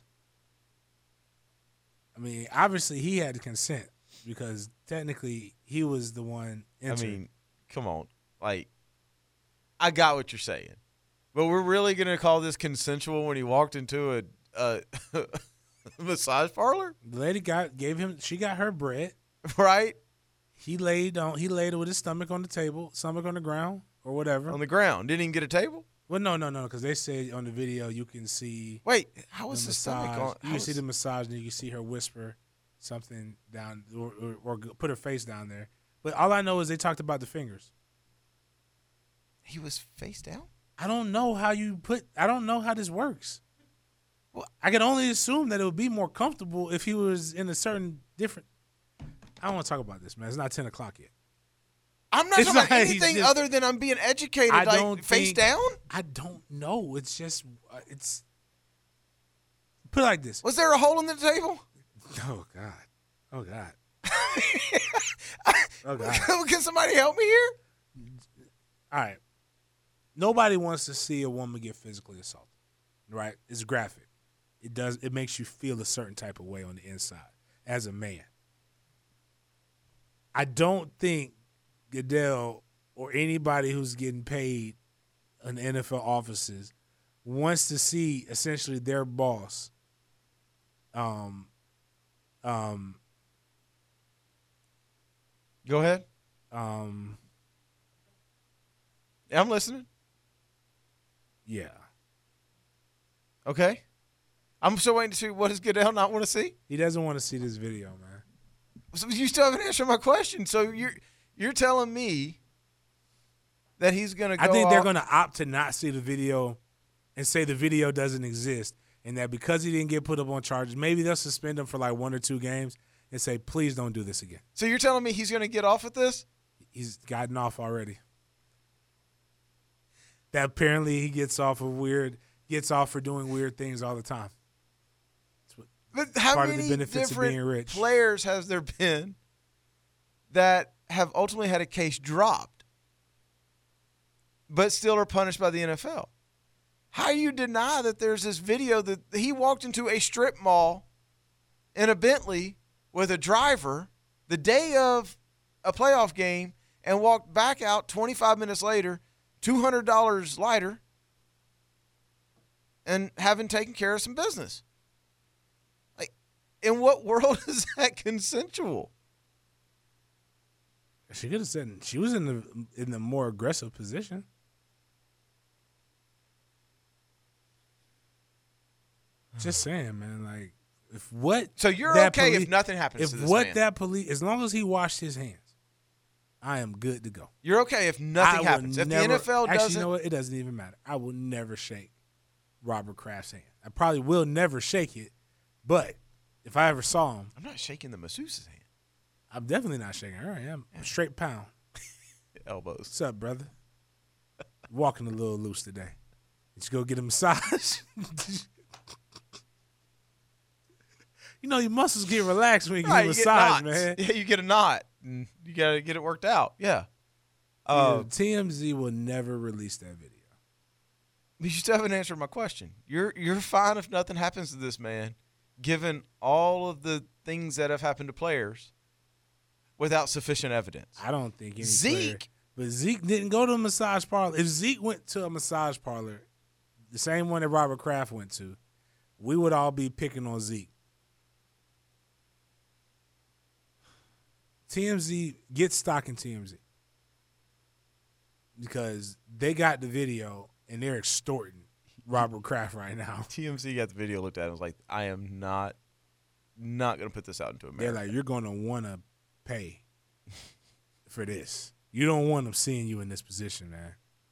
[SPEAKER 3] I mean, obviously he had to consent because technically he was the one entered.
[SPEAKER 2] I mean, come on. Like, I got what you're saying. But we're really going to call this consensual when he walked into a, a massage parlor?
[SPEAKER 3] The lady got gave him she got her bread.
[SPEAKER 2] Right?
[SPEAKER 3] He laid on he laid with his stomach on the table, stomach on the ground, or whatever.
[SPEAKER 2] On the ground. Didn't even get a table?
[SPEAKER 3] Well, no, no, no, because they said on the video you can see
[SPEAKER 2] Wait, how was
[SPEAKER 3] the
[SPEAKER 2] the stomach
[SPEAKER 3] massage.
[SPEAKER 2] on?
[SPEAKER 3] You
[SPEAKER 2] how
[SPEAKER 3] can see
[SPEAKER 2] was-
[SPEAKER 3] the massage, and you can see her whisper something down, or, or, or put her face down there. But all I know is they talked about the fingers.
[SPEAKER 2] He was face down?
[SPEAKER 3] I don't know how you put. I don't know how this works.
[SPEAKER 2] Well,
[SPEAKER 3] I can only assume that it would be more comfortable if he was in a certain different. I don't want to talk about this, man. It's not ten o'clock yet.
[SPEAKER 2] I'm not
[SPEAKER 3] It's
[SPEAKER 2] talking about
[SPEAKER 3] like-
[SPEAKER 2] anything
[SPEAKER 3] just-
[SPEAKER 2] other than I'm being educated.
[SPEAKER 3] I
[SPEAKER 2] like,
[SPEAKER 3] don't
[SPEAKER 2] face
[SPEAKER 3] think-
[SPEAKER 2] down?
[SPEAKER 3] I don't know. It's just uh, it's. Put it like this.
[SPEAKER 2] Was there a hole in the table?
[SPEAKER 3] Oh God. Oh God. Oh God.
[SPEAKER 2] Can somebody help me here?
[SPEAKER 3] All right. Nobody wants to see a woman get physically assaulted, right? It's graphic. It does. It makes you feel a certain type of way on the inside as a man. I don't think Goodell or anybody who's getting paid in N F L offices wants to see essentially their boss um um
[SPEAKER 2] Go ahead.
[SPEAKER 3] um
[SPEAKER 2] I'm listening.
[SPEAKER 3] yeah.
[SPEAKER 2] Okay. I'm still waiting to see what does Goodell not want to see.
[SPEAKER 3] He doesn't want to see this video, man.
[SPEAKER 2] So you still haven't answered my question. So you're you're telling me that he's going to go
[SPEAKER 3] I think they're
[SPEAKER 2] off-
[SPEAKER 3] going to opt to not see the video and say the video doesn't exist, and that because he didn't get put up on charges, maybe they'll suspend him for like one or two games and say, please don't do this again.
[SPEAKER 2] So you're telling me he's going to get off with this?
[SPEAKER 3] He's gotten off already. That apparently he gets off of weird, gets off for doing weird things all the time.
[SPEAKER 2] But how
[SPEAKER 3] Part of the
[SPEAKER 2] many
[SPEAKER 3] benefits of
[SPEAKER 2] different
[SPEAKER 3] being rich.
[SPEAKER 2] players has there been that have ultimately had a case dropped, but still are punished by the N F L. How do you deny that there's this video that he walked into a strip mall in a Bentley with a driver the day of a playoff game and walked back out twenty-five minutes later, two hundred dollars lighter, and having taken care of some business? Like, in what world is that consensual?
[SPEAKER 3] She could have said she was in the in the more aggressive position. Just saying, man. Like, if what
[SPEAKER 2] So you're
[SPEAKER 3] that
[SPEAKER 2] okay
[SPEAKER 3] poli-
[SPEAKER 2] if nothing happens
[SPEAKER 3] if
[SPEAKER 2] to this
[SPEAKER 3] what
[SPEAKER 2] man?
[SPEAKER 3] that police, as long as he washed his hands, I am good to go.
[SPEAKER 2] You're okay if nothing
[SPEAKER 3] I will
[SPEAKER 2] happens. If
[SPEAKER 3] never-
[SPEAKER 2] the N F L
[SPEAKER 3] actually,
[SPEAKER 2] doesn't,
[SPEAKER 3] you know what? It doesn't even matter. I will never shake Robert Kraft's hand. I probably will never shake it, but if I ever saw him,
[SPEAKER 2] I'm not shaking the masseuse's hand.
[SPEAKER 3] I'm definitely not shaking her. I am I'm straight pound.
[SPEAKER 2] Elbows.
[SPEAKER 3] What's up, brother? Walking a little loose today. Did you go get a massage? You know your muscles get relaxed when you get
[SPEAKER 2] Right,
[SPEAKER 3] a
[SPEAKER 2] you get
[SPEAKER 3] massage,
[SPEAKER 2] knots.
[SPEAKER 3] man.
[SPEAKER 2] Yeah, you get a knot. And you got to get it worked out. Yeah. Uh,
[SPEAKER 3] Yeah, T M Z will never release that video.
[SPEAKER 2] You still haven't answered my question. You're you're fine if nothing happens to this man, given all of the things that have happened to players without sufficient evidence.
[SPEAKER 3] I don't think any
[SPEAKER 2] Zeke.
[SPEAKER 3] player, but Zeke didn't go to a massage parlor. If Zeke went to a massage parlor, the same one that Robert Kraft went to, we would all be picking on Zeke. T M Z, get stock in T M Z because they got the video and they're extorting Robert Kraft right now.
[SPEAKER 2] T M Z got the video looked at and was like, I am not not going to put this out into America.
[SPEAKER 3] They're like, you're going to want to pay for this. You don't want them seeing you in this position, man.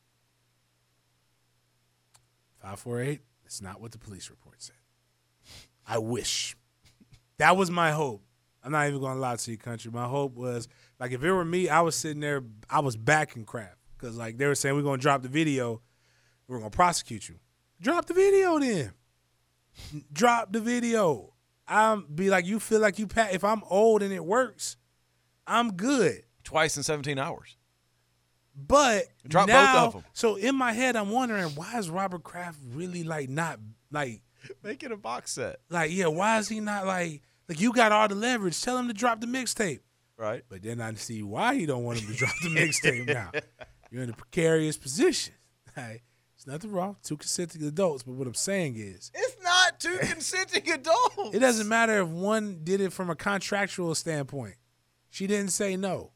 [SPEAKER 3] five four eight, that's not what the police report said. I wish. That was my hope. I'm not even going to lie to you, country. My hope was, like, if it were me, I was sitting there, I was backing Kraft. Because, like, they were saying, we're going to drop the video. We're going to prosecute you. Drop the video then. Drop the video. I'm be like, you feel like you, pa- if I'm old and it works, I'm good.
[SPEAKER 2] Twice in seventeen hours.
[SPEAKER 3] But
[SPEAKER 2] Drop
[SPEAKER 3] now,
[SPEAKER 2] both of them.
[SPEAKER 3] So in my head, I'm wondering, why is Robert Kraft really, like, not, like,
[SPEAKER 2] Make it a box set.
[SPEAKER 3] like, yeah, why is he not, like, like, you got all the leverage. Tell him to drop the mixtape.
[SPEAKER 2] Right.
[SPEAKER 3] But then I see why you don't want him to drop the mixtape now. You're in a precarious position. Right? There's nothing wrong. Two consenting adults. But what I'm saying is,
[SPEAKER 2] It's not two consenting adults.
[SPEAKER 3] it doesn't matter if one did it from a contractual standpoint. She didn't say no.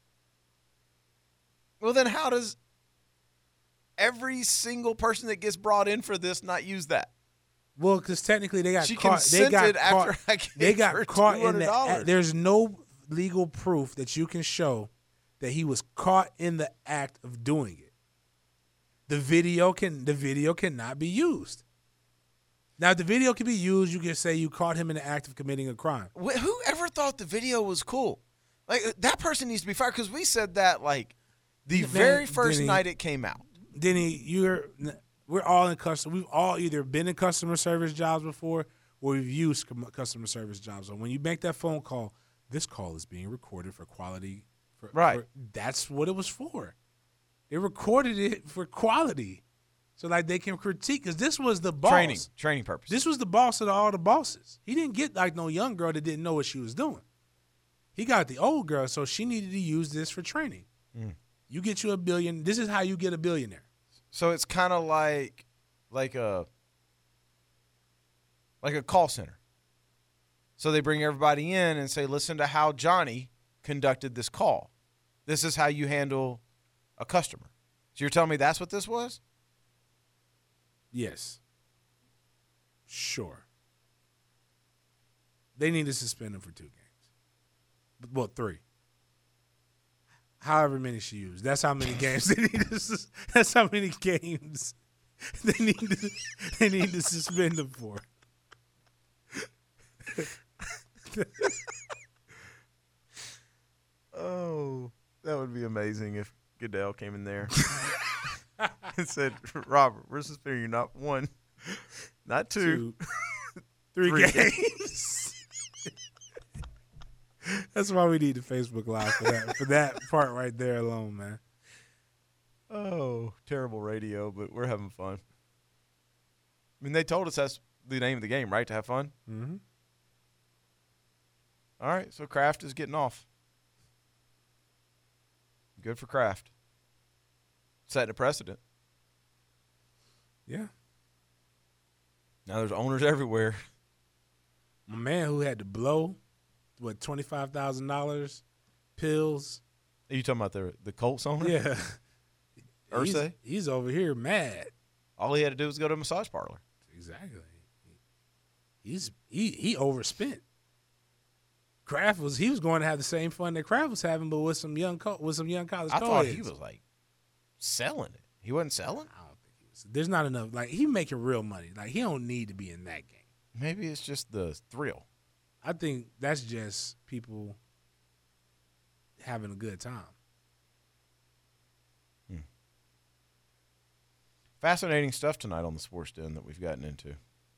[SPEAKER 2] Well, then how does every single person that gets brought in for this not use that?
[SPEAKER 3] Well, because technically they got
[SPEAKER 2] She
[SPEAKER 3] caught. They got
[SPEAKER 2] consented after
[SPEAKER 3] caught.
[SPEAKER 2] I gave
[SPEAKER 3] They got
[SPEAKER 2] her
[SPEAKER 3] caught in the.
[SPEAKER 2] two hundred dollars.
[SPEAKER 3] act. There's no legal proof that you can show that he was caught in the act of doing it. The video can. The video cannot be used. Now, if the video can be used, you can say you caught him in the act of committing a crime.
[SPEAKER 2] Wh- Whoever thought the video was cool? Like, that person needs to be fired because we said that, like, the
[SPEAKER 3] Man,
[SPEAKER 2] very first
[SPEAKER 3] Denny-
[SPEAKER 2] night it came out.
[SPEAKER 3] Denny, you're. We're all in customer. We've all either been in customer service jobs before, or we've used com- customer service jobs. So when you make that phone call, this call is being recorded for quality. For,
[SPEAKER 2] Right.
[SPEAKER 3] for- that's what it was for. They recorded it for quality, so like they can critique. Because this was the boss.
[SPEAKER 2] Training. Training purposes.
[SPEAKER 3] This was the boss of all the bosses. He didn't get like no young girl that didn't know what she was doing. He got the old girl, so she needed to use this for training.
[SPEAKER 2] Mm.
[SPEAKER 3] You get you a billion. This is how you get a billionaire.
[SPEAKER 2] So it's kind of like like a like a call center. So they bring everybody in and say, listen to how Johnny conducted this call. This is how you handle a customer. So you're telling me that's what this was?
[SPEAKER 3] Yes. Sure. They need to suspend him for two games. Well, three. However many she used. That's how many games they need to sus- that's how many games they need to they need to suspend him for.
[SPEAKER 2] Oh, that would be amazing if Goodell came in there and said, Robert, we're suspending you not one, not two,
[SPEAKER 3] Two, three,
[SPEAKER 2] Three
[SPEAKER 3] games. That's why we need the Facebook Live for that for that part right there alone, man.
[SPEAKER 2] Oh, terrible radio, but we're having fun. I mean, they told us that's the name of the game, right? To have fun.
[SPEAKER 3] Mm-hmm.
[SPEAKER 2] All right, so Kraft is getting off. Good for Kraft. Setting a precedent.
[SPEAKER 3] Yeah.
[SPEAKER 2] Now there's owners everywhere.
[SPEAKER 3] My man who had to blow, what, twenty-five thousand dollars, pills.
[SPEAKER 2] Are you talking about the the Colts owner?
[SPEAKER 3] Yeah. He's,
[SPEAKER 2] Irsay?
[SPEAKER 3] he's over here mad.
[SPEAKER 2] All he had to do was go to a massage parlor.
[SPEAKER 3] Exactly. He's he he overspent. Kraft was he was going to have the same fun that Kraft was having, but with some young co- with some young college.
[SPEAKER 2] I thought he
[SPEAKER 3] co-eds.
[SPEAKER 2] was like selling it. He wasn't selling.
[SPEAKER 3] I don't think he was. There's not enough. Like he making real money. Like he don't need to be in that game.
[SPEAKER 2] Maybe it's just the thrill.
[SPEAKER 3] I think that's just people having a good time.
[SPEAKER 2] Hmm. Fascinating stuff tonight on the Sports Den that we've gotten into.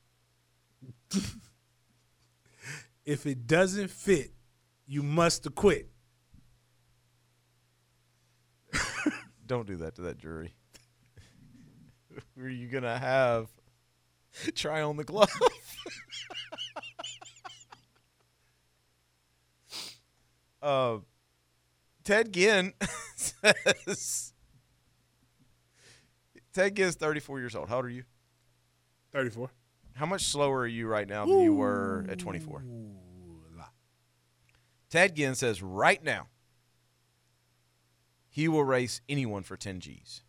[SPEAKER 3] If it doesn't fit, you must acquit.
[SPEAKER 2] Don't do that to that jury. Who are you going to have try on the glove? uh, Ted Ginn says, Ted Ginn's thirty-four years old. How old are you?
[SPEAKER 3] thirty-four.
[SPEAKER 2] How much slower are you right now than you were at twenty-four?
[SPEAKER 3] Ooh, a lot.
[SPEAKER 2] Ted Ginn says right now he will race anyone for ten G's.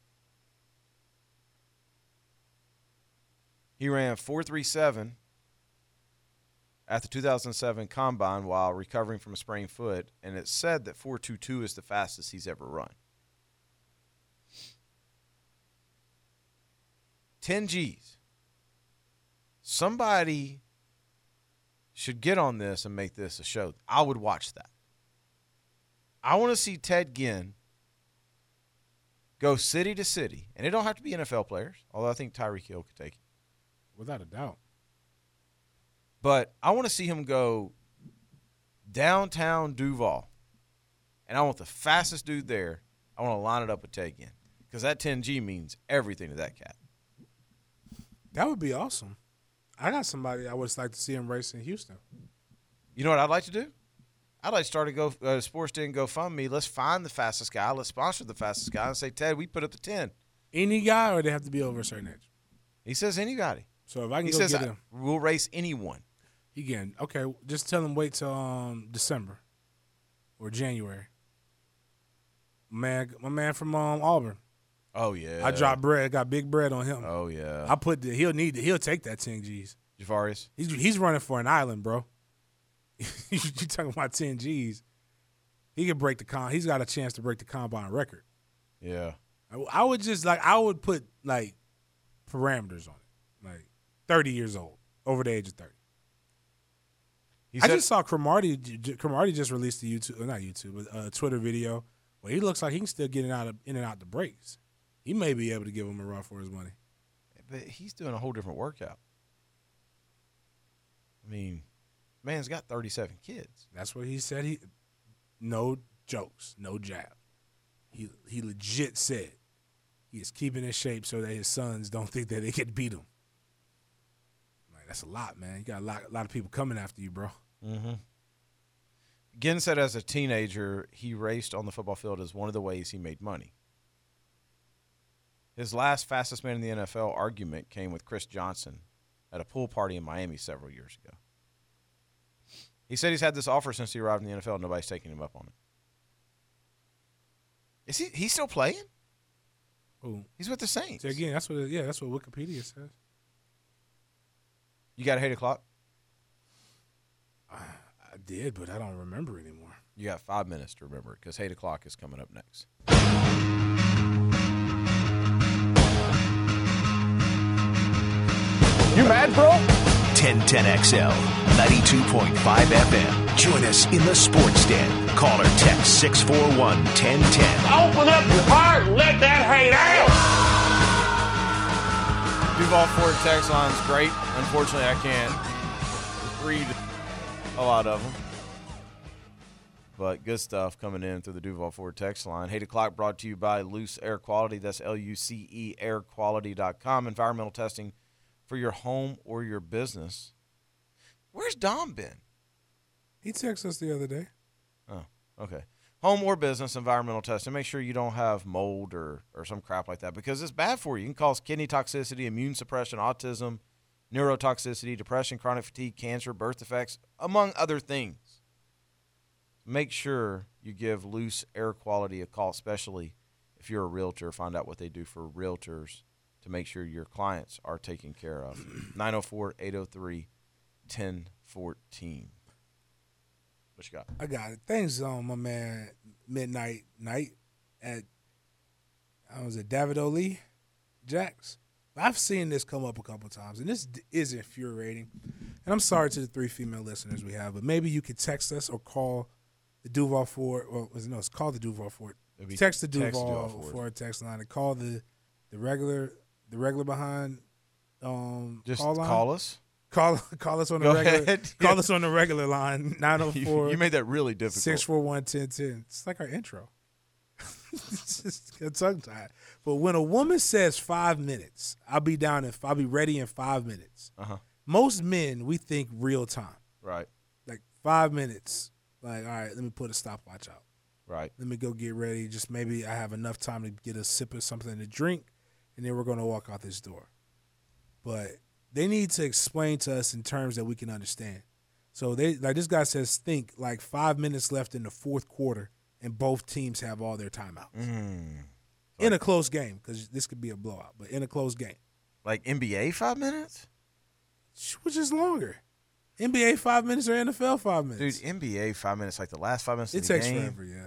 [SPEAKER 2] He ran four three seven at the two thousand seven Combine while recovering from a sprained foot, and it's said that four two two is the fastest he's ever run. ten G's. Somebody should get on this and make this a show. I would watch that. I want to see Ted Ginn go city to city, and it don't have to be N F L players, although I think Tyreek Hill could take it.
[SPEAKER 3] Without a doubt.
[SPEAKER 2] But I want to see him go downtown Duval, and I want the fastest dude there. I want to line it up with Ted Ginn because that ten G means everything to that cat.
[SPEAKER 3] That would be awesome. I got somebody I would like to see him race in Houston.
[SPEAKER 2] You know what I'd like to do? I'd like to start a go uh, Sports Den GoFundMe. Let's find the fastest guy. Let's sponsor the fastest guy and say, Ted, we put up the ten.
[SPEAKER 3] Any guy, or they have to be over a certain age?
[SPEAKER 2] He says anybody.
[SPEAKER 3] So if I can
[SPEAKER 2] He
[SPEAKER 3] go
[SPEAKER 2] says
[SPEAKER 3] get
[SPEAKER 2] I,
[SPEAKER 3] him,
[SPEAKER 2] we'll race anyone.
[SPEAKER 3] he can. Okay, just tell him wait till um, December or January. Man, my man from um, Auburn.
[SPEAKER 2] Oh, yeah.
[SPEAKER 3] I dropped bread. Got big bread on him.
[SPEAKER 2] Oh, yeah.
[SPEAKER 3] I put the. He'll need. He'll take that ten G's.
[SPEAKER 2] Javarius?
[SPEAKER 3] He's he's running for an island, bro. You talking about ten G's? He can break the con. He's got a chance to break the combine record.
[SPEAKER 2] Yeah.
[SPEAKER 3] I, I would just like. I would put like parameters on it, like thirty years old, over the age of thirty.
[SPEAKER 2] He
[SPEAKER 3] I
[SPEAKER 2] said,
[SPEAKER 3] just saw Cromartie. Cromartie just released a YouTube, well, not YouTube, but a Twitter video where he looks like he can still get in out of in and out the breaks. He may be able to give him a run for his money.
[SPEAKER 2] but he's doing a whole different workout. I mean, man's got thirty-seven kids.
[SPEAKER 3] That's what he said. He no jokes, no jab. He he legit said he is keeping in shape so that his sons don't think that they can beat him. Like, that's a lot, man. You got a lot, a lot of people coming after you, bro.
[SPEAKER 2] Mm-hmm. Ginn said as a teenager, he raced on the football field as one of the ways he made money. His last fastest man in the N F L argument came with Chris Johnson at a pool party in Miami several years ago. He said he's had this offer since he arrived in the N F L, and nobody's taking him up on it. Is he? He's still playing?
[SPEAKER 3] Ooh.
[SPEAKER 2] He's with the Saints.
[SPEAKER 3] So again, that's what yeah, that's what Wikipedia says.
[SPEAKER 2] You got a eight o'clock?
[SPEAKER 3] I, I did, but I don't remember anymore.
[SPEAKER 2] You got five minutes to remember it because eight o'clock is coming up next.
[SPEAKER 5] You mad, bro?
[SPEAKER 1] ten ten X L, ninety-two point five F M. Join us in the Sports Den. Call or text six four one, one zero one zero.
[SPEAKER 5] Open up your heart and let that hate out.
[SPEAKER 2] Duval Ford text line's great. Unfortunately, I can't read a lot of them. But good stuff coming in through the Duval Ford text line. eight o'clock brought to you by Luce Air Quality. That's L U C E air quality dot com. Environmental testing for your home or your business. Where's Dom been?
[SPEAKER 3] He texted us the other day.
[SPEAKER 2] Oh, okay. Home or business environmental testing. Make sure you don't have mold or, or some crap like that because it's bad for you. It can cause kidney toxicity, immune suppression, autism, neurotoxicity, depression, chronic fatigue, cancer, birth defects, among other things. Make sure you give Luce Air Quality a call, especially if you're a realtor. Find out what they do for realtors to make sure your clients are taken care of. nine oh four, eight oh three, one oh one four. What you got?
[SPEAKER 3] I got it. Thanks, um, my man, Midnight Night at, I was at David O'Lee, Jax. I've seen this come up a couple times, and this is infuriating. And I'm sorry to the three female listeners we have, but maybe you could text us or call the Duval Ford, or no, it's called the Duval Ford. Text the Duval,
[SPEAKER 2] text Duval Ford.
[SPEAKER 3] Ford text line and call the the regular the regular behind um
[SPEAKER 2] Just
[SPEAKER 3] call line.
[SPEAKER 2] call us.
[SPEAKER 3] Call call us on the
[SPEAKER 2] Go
[SPEAKER 3] regular
[SPEAKER 2] ahead.
[SPEAKER 3] call us on the regular line nine oh
[SPEAKER 2] You,
[SPEAKER 3] four
[SPEAKER 2] you made that really difficult.
[SPEAKER 3] six four one, one oh one oh. It's like our intro. It's just a tongue tied. But when a woman says five minutes, I'll be down if I'll be ready in five minutes.
[SPEAKER 2] Uh-huh.
[SPEAKER 3] Most men, we think real time.
[SPEAKER 2] Right,
[SPEAKER 3] Like five minutes. Like, all right, let me put a stopwatch out.
[SPEAKER 2] right.
[SPEAKER 3] Let me go get ready. Just maybe I have enough time to get a sip of something to drink, and then we're going to walk out this door. But they need to explain to us in terms that we can understand. So they like this guy says, think like five minutes left in the fourth quarter, and both teams have all their timeouts.
[SPEAKER 2] Mm.
[SPEAKER 3] In a close game, because this could be a blowout, but in a close game.
[SPEAKER 2] Like N B A five minutes?
[SPEAKER 3] Which is longer. N B A five minutes or N F L five minutes?
[SPEAKER 2] Dude, N B A five minutes, like the last five minutes
[SPEAKER 3] it
[SPEAKER 2] of the
[SPEAKER 3] takes
[SPEAKER 2] game.
[SPEAKER 3] forever, yeah.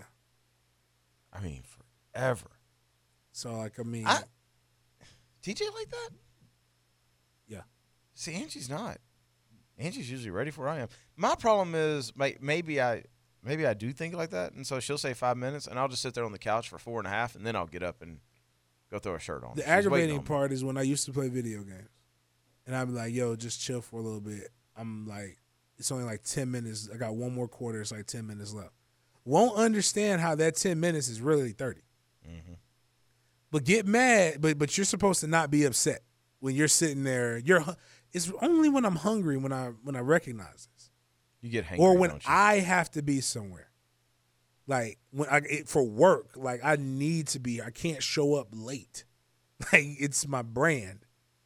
[SPEAKER 2] I mean, forever.
[SPEAKER 3] So, like, I mean.
[SPEAKER 2] I, T J like that?
[SPEAKER 3] Yeah.
[SPEAKER 2] See, Angie's not. Angie's usually ready for where I am. My problem is may- maybe I maybe I do think like that, and so she'll say five minutes, and I'll just sit there on the couch for four and a half, and then I'll get up and go throw a shirt on.
[SPEAKER 3] The
[SPEAKER 2] She's waiting
[SPEAKER 3] aggravating
[SPEAKER 2] on me.
[SPEAKER 3] part is when I used to play video games, and I'd be like, yo, just chill for a little bit. I'm like, it's only like ten minutes. I got one more quarter. It's like ten minutes left. Won't understand how that ten minutes is really thirty.
[SPEAKER 2] Mm-hmm.
[SPEAKER 3] But get mad, but but you're supposed to not be upset when you're sitting there. You're hu- It's only when I'm hungry when I when I recognize this.
[SPEAKER 2] You get hangry,
[SPEAKER 3] Or when
[SPEAKER 2] don't you?
[SPEAKER 3] I have to be somewhere, like when I it, for work, like I need to be. I can't show up late. Like it's my brand,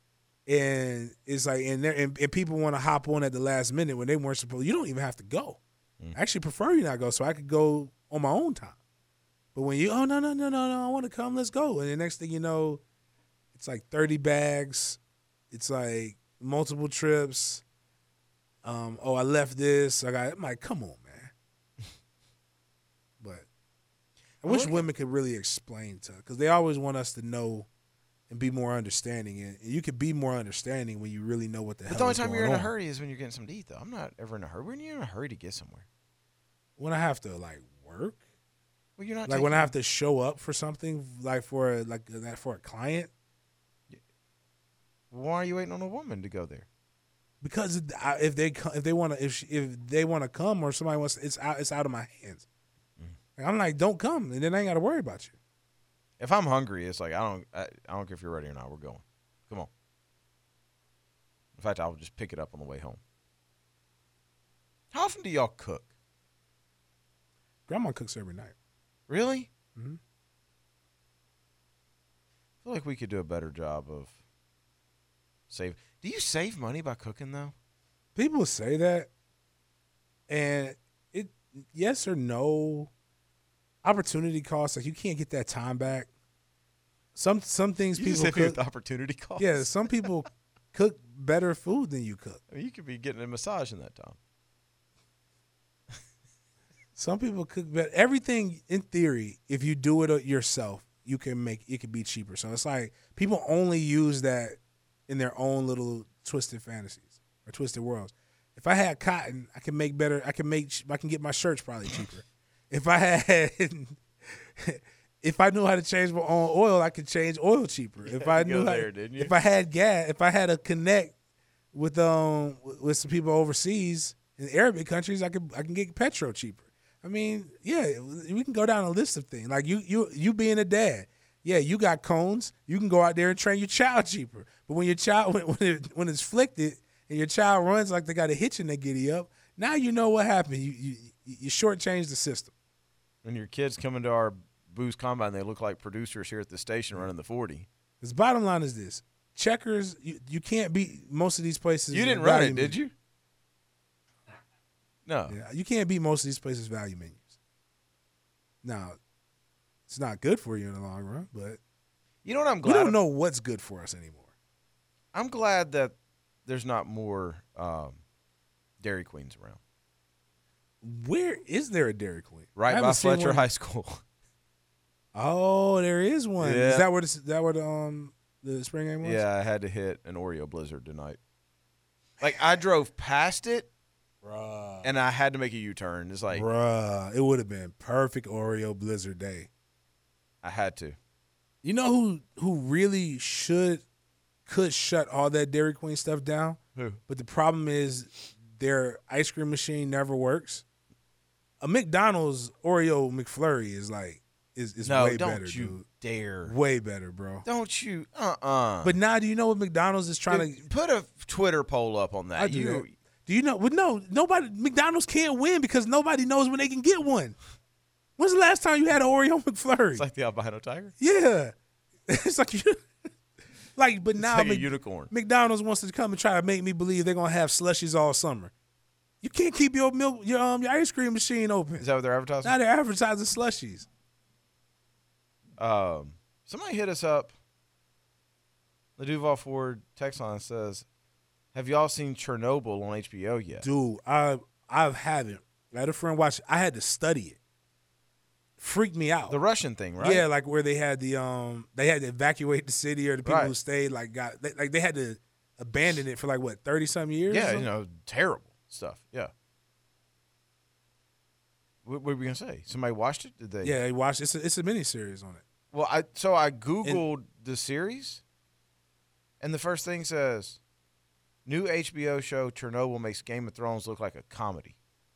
[SPEAKER 3] and it's like and there and, and people want to hop on at the last minute when they weren't supposed. You don't even have to go.
[SPEAKER 2] Mm.
[SPEAKER 3] I actually prefer you not go, so I could go on my own time. But when you, oh no no no no no, I want to come, let's go, and the next thing you know, it's like thirty bags. It's like multiple trips. Um, oh, I left this. I got. I'm like, come on, man. But I wish women could really explain to, because they always want us to know and be more understanding. And you could be more understanding when you really know what the
[SPEAKER 2] But
[SPEAKER 3] hell.
[SPEAKER 2] the only
[SPEAKER 3] is
[SPEAKER 2] time
[SPEAKER 3] going
[SPEAKER 2] you're in a
[SPEAKER 3] on.
[SPEAKER 2] hurry is when you're getting something to eat, though. I'm not ever in a hurry. When are you in a hurry to get somewhere?
[SPEAKER 3] When I have to like work,
[SPEAKER 2] Well, you're not
[SPEAKER 3] like when
[SPEAKER 2] taking-
[SPEAKER 3] I have to show up for something, like for like that for a client,
[SPEAKER 2] Why are you waiting on a woman to go there?
[SPEAKER 3] because I- if they co- if they want to if she, if they want to come or somebody wants, it's out it's out of my hands.
[SPEAKER 2] Mm.
[SPEAKER 3] Like, I'm like, don't come, and then I ain't got to worry about you.
[SPEAKER 2] If I'm hungry, it's like I don't I, I don't care if you're ready or not. We're going. Come on. In fact, I'll just pick it up on the way home. How often do y'all cook?
[SPEAKER 3] Grandma cooks every night.
[SPEAKER 2] Really?
[SPEAKER 3] Mhm.
[SPEAKER 2] I feel like we could do a better job of save. Do you save money by cooking though?
[SPEAKER 3] People say that, and it yes or no. Opportunity cost, like you can't get that time back. Some some things
[SPEAKER 2] You just
[SPEAKER 3] people
[SPEAKER 2] hit me with
[SPEAKER 3] cook.
[SPEAKER 2] the opportunity cost.
[SPEAKER 3] Yeah, some people cook better food than you cook.
[SPEAKER 2] I mean, you could be getting a massage in that time.
[SPEAKER 3] Some people cook better. Everything in theory, if you do it yourself, you can make it could be cheaper. So it's like people only use that in their own little twisted fantasies or twisted worlds. If I had cotton, I can make better. I can make. I can get my shirts probably cheaper. If I had, if I knew how to change my own oil, I could change oil cheaper. If I
[SPEAKER 2] you
[SPEAKER 3] knew,
[SPEAKER 2] go
[SPEAKER 3] how,
[SPEAKER 2] there, didn't you?
[SPEAKER 3] if I had gas, if I had a connect with um with some people overseas in Arabic countries, I could I can get petrol cheaper. I mean, yeah, we can go down a list of things. Like you, you, you being a dad. Yeah, you got cones. You can go out there and train your child cheaper. But when your child, when when, it, when it's flicked and your child runs like they got a hitch in their giddy up, now you know what happened. You you you shortchange the system.
[SPEAKER 2] When your kids come into our Boost Combine, they look like producers here at the station running the forty.
[SPEAKER 3] The bottom line is this: Checkers, you, you can't beat most of these places.
[SPEAKER 2] You didn't run
[SPEAKER 3] value
[SPEAKER 2] it, did you? No.
[SPEAKER 3] Yeah, you can't beat most of these places' value menus. Now, it's not good for you in the long run, but
[SPEAKER 2] You know what I'm
[SPEAKER 3] we
[SPEAKER 2] glad
[SPEAKER 3] don't
[SPEAKER 2] of?
[SPEAKER 3] know what's good for us anymore.
[SPEAKER 2] I'm glad that there's not more um, Dairy Queens around.
[SPEAKER 3] Where is there a Dairy Queen? I
[SPEAKER 2] Right by
[SPEAKER 3] haven't seen
[SPEAKER 2] Fletcher
[SPEAKER 3] one.
[SPEAKER 2] High School.
[SPEAKER 3] Oh, there is one.
[SPEAKER 2] Yeah.
[SPEAKER 3] Is that where the, is that where the um the spring game was?
[SPEAKER 2] Yeah, I had to hit an Oreo blizzard tonight. Like, I drove past it,
[SPEAKER 3] Bruh.
[SPEAKER 2] and I had to make a U-turn. It's like,
[SPEAKER 3] Bruh, it would have been perfect Oreo Blizzard day.
[SPEAKER 2] I had to.
[SPEAKER 3] You know who who really should could shut all that Dairy Queen stuff down?
[SPEAKER 2] Who?
[SPEAKER 3] But the problem is their ice cream machine never works. A McDonald's Oreo McFlurry is like is is
[SPEAKER 2] No,
[SPEAKER 3] way
[SPEAKER 2] don't
[SPEAKER 3] better,
[SPEAKER 2] you
[SPEAKER 3] dude.
[SPEAKER 2] dare.
[SPEAKER 3] Way better, bro.
[SPEAKER 2] Don't you? Uh-uh.
[SPEAKER 3] But now, do you know what McDonald's is trying
[SPEAKER 2] Dude,
[SPEAKER 3] to?
[SPEAKER 2] put a Twitter poll up on that.
[SPEAKER 3] I do
[SPEAKER 2] you,
[SPEAKER 3] that. Do you know? But no, nobody. McDonald's can't win because nobody knows when they can get one. When's the last time you had an Oreo McFlurry?
[SPEAKER 2] It's like the albino tiger.
[SPEAKER 3] Yeah, it's like you, like. But now
[SPEAKER 2] like a
[SPEAKER 3] Mc-
[SPEAKER 2] unicorn.
[SPEAKER 3] McDonald's wants to come and try to make me believe they're gonna have slushies all summer. You can't keep your milk, your um, your ice cream machine open.
[SPEAKER 2] Is that what they're advertising?
[SPEAKER 3] Now they're advertising slushies.
[SPEAKER 2] Um, somebody hit us up. The Duval Ford text line says, "Have y'all seen Chernobyl on H B O yet?"
[SPEAKER 3] Dude, I I haven't. I had a friend watch. I had to study it. Freaked me out.
[SPEAKER 2] The Russian thing, right?
[SPEAKER 3] Yeah, like where they had the um, they had to evacuate the city, or the people
[SPEAKER 2] Right.
[SPEAKER 3] who stayed like got they, like they had to abandon it for like what thirty some years. or
[SPEAKER 2] Yeah, you
[SPEAKER 3] something?
[SPEAKER 2] know, terrible stuff. Yeah. What, what were we gonna say? Somebody watched it? Did they?
[SPEAKER 3] Yeah, they watched. It's a, it's a mini series on it.
[SPEAKER 2] Well, I so I googled the series, and the first thing says, "New H B O show Chernobyl makes Game of Thrones look like a comedy."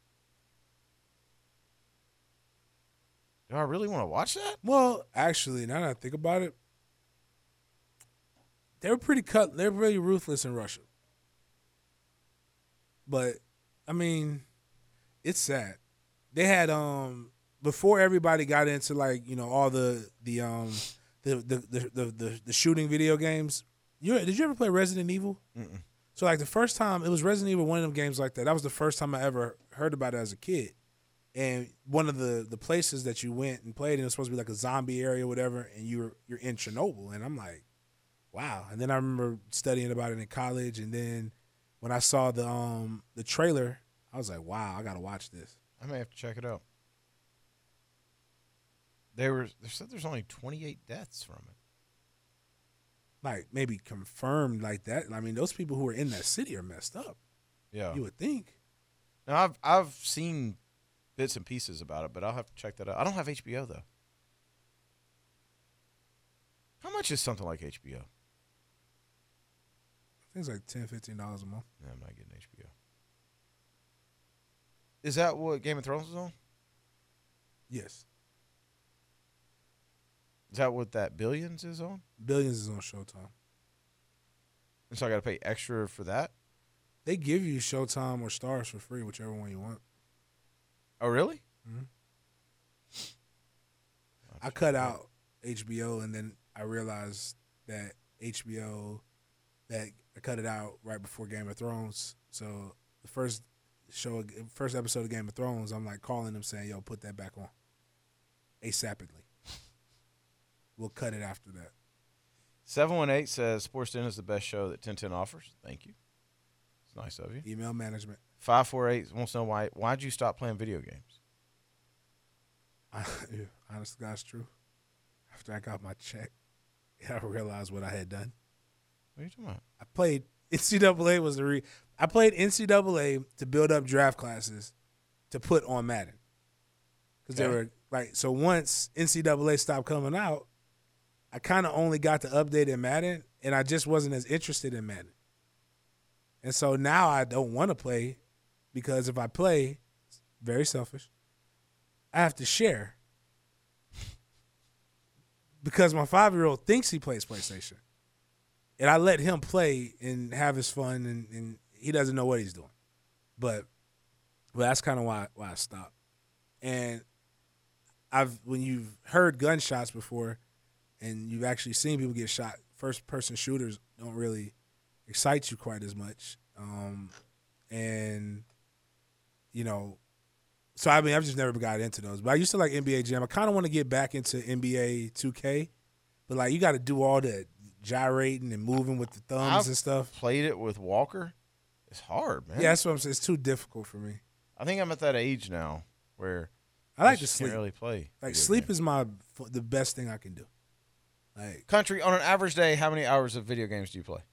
[SPEAKER 2] Do I really want to watch that?
[SPEAKER 3] Well, actually, now that I think about it, they were pretty cut. They're really ruthless in Russia. But I mean, it's sad. They had um before everybody got into like you know all the the um the the the the, the, the shooting video games. You did you ever play Resident Evil?
[SPEAKER 2] Mm-mm.
[SPEAKER 3] So like the first time it was Resident Evil, one of them games like that. That was the first time I ever heard about it as a kid. And one of the, the places that you went and played in was supposed to be like a zombie area or whatever, and you're you're in Chernobyl. And I'm like, wow. And then I remember studying about it in college, and then when I saw the um the trailer, I was like, wow, I gotta watch this.
[SPEAKER 2] I may have to check it out. They were they said there's only twenty-eight deaths from it.
[SPEAKER 3] Like maybe confirmed like that. I mean, those people who are in that city are messed up.
[SPEAKER 2] Yeah.
[SPEAKER 3] You would think.
[SPEAKER 2] Now I've I've seen bits and pieces about it, but I'll have to check that out. I don't have H B O though. How much is something like H B O?
[SPEAKER 3] I think it's like ten dollars, fifteen dollars a month.
[SPEAKER 2] No, I'm not getting H B O. Is that what Game of Thrones is on?
[SPEAKER 3] Yes.
[SPEAKER 2] Is that what that Billions is on?
[SPEAKER 3] Billions is on Showtime.
[SPEAKER 2] And so I got to pay extra for that?
[SPEAKER 3] They give you Showtime or Stars for free, whichever one you want.
[SPEAKER 2] Oh, really?
[SPEAKER 3] Mhm. I cut out H B O, and then I realized that H B O, that I cut it out right before Game of Thrones. So the first show, first episode of Game of Thrones, I'm like calling them saying, "Yo, put that back on, ASAPidly. We'll cut it after that."
[SPEAKER 2] seven one eight says SportsDen is the best show that ten ten offers. Thank you. It's nice of you.
[SPEAKER 3] Email management.
[SPEAKER 2] five four eight wants to know why why'd you stop playing video games?
[SPEAKER 3] Honest to God's truth. After I got my check, I realized what I had done.
[SPEAKER 2] What are you talking about?
[SPEAKER 3] I played N C double A was the re. I played N C double A to build up draft classes to put on Madden because they
[SPEAKER 2] Okay.
[SPEAKER 3] were like so. Once N C double A stopped coming out, I kind of only got to update in Madden, and I just wasn't as interested in Madden. And so now I don't want to play because if I play, it's very selfish. I have to share because my five-year-old thinks he plays PlayStation. And I let him play and have his fun, and, and he doesn't know what he's doing. But well, that's kind of why why I stopped. And I've when you've heard gunshots before and you've actually seen people get shot, first-person shooters don't really excite you quite as much. Um, and, you know, so I mean, I've just never got into those. But I used to like N B A Jam. I kind of want to get back into N B A two K. But, like, you got to do all the gyrating and moving with the thumbs
[SPEAKER 2] I've
[SPEAKER 3] and stuff.
[SPEAKER 2] Played it with Walker. It's hard, man.
[SPEAKER 3] Yeah, that's what I'm saying. It's too difficult for me.
[SPEAKER 2] I think I'm at that age now where
[SPEAKER 3] I like to
[SPEAKER 2] just
[SPEAKER 3] sleep.
[SPEAKER 2] Can't really play.
[SPEAKER 3] Like,
[SPEAKER 2] video
[SPEAKER 3] sleep
[SPEAKER 2] games.
[SPEAKER 3] is my the best thing I can do. Like,
[SPEAKER 2] Country, on an average day, how many hours of video games do you play?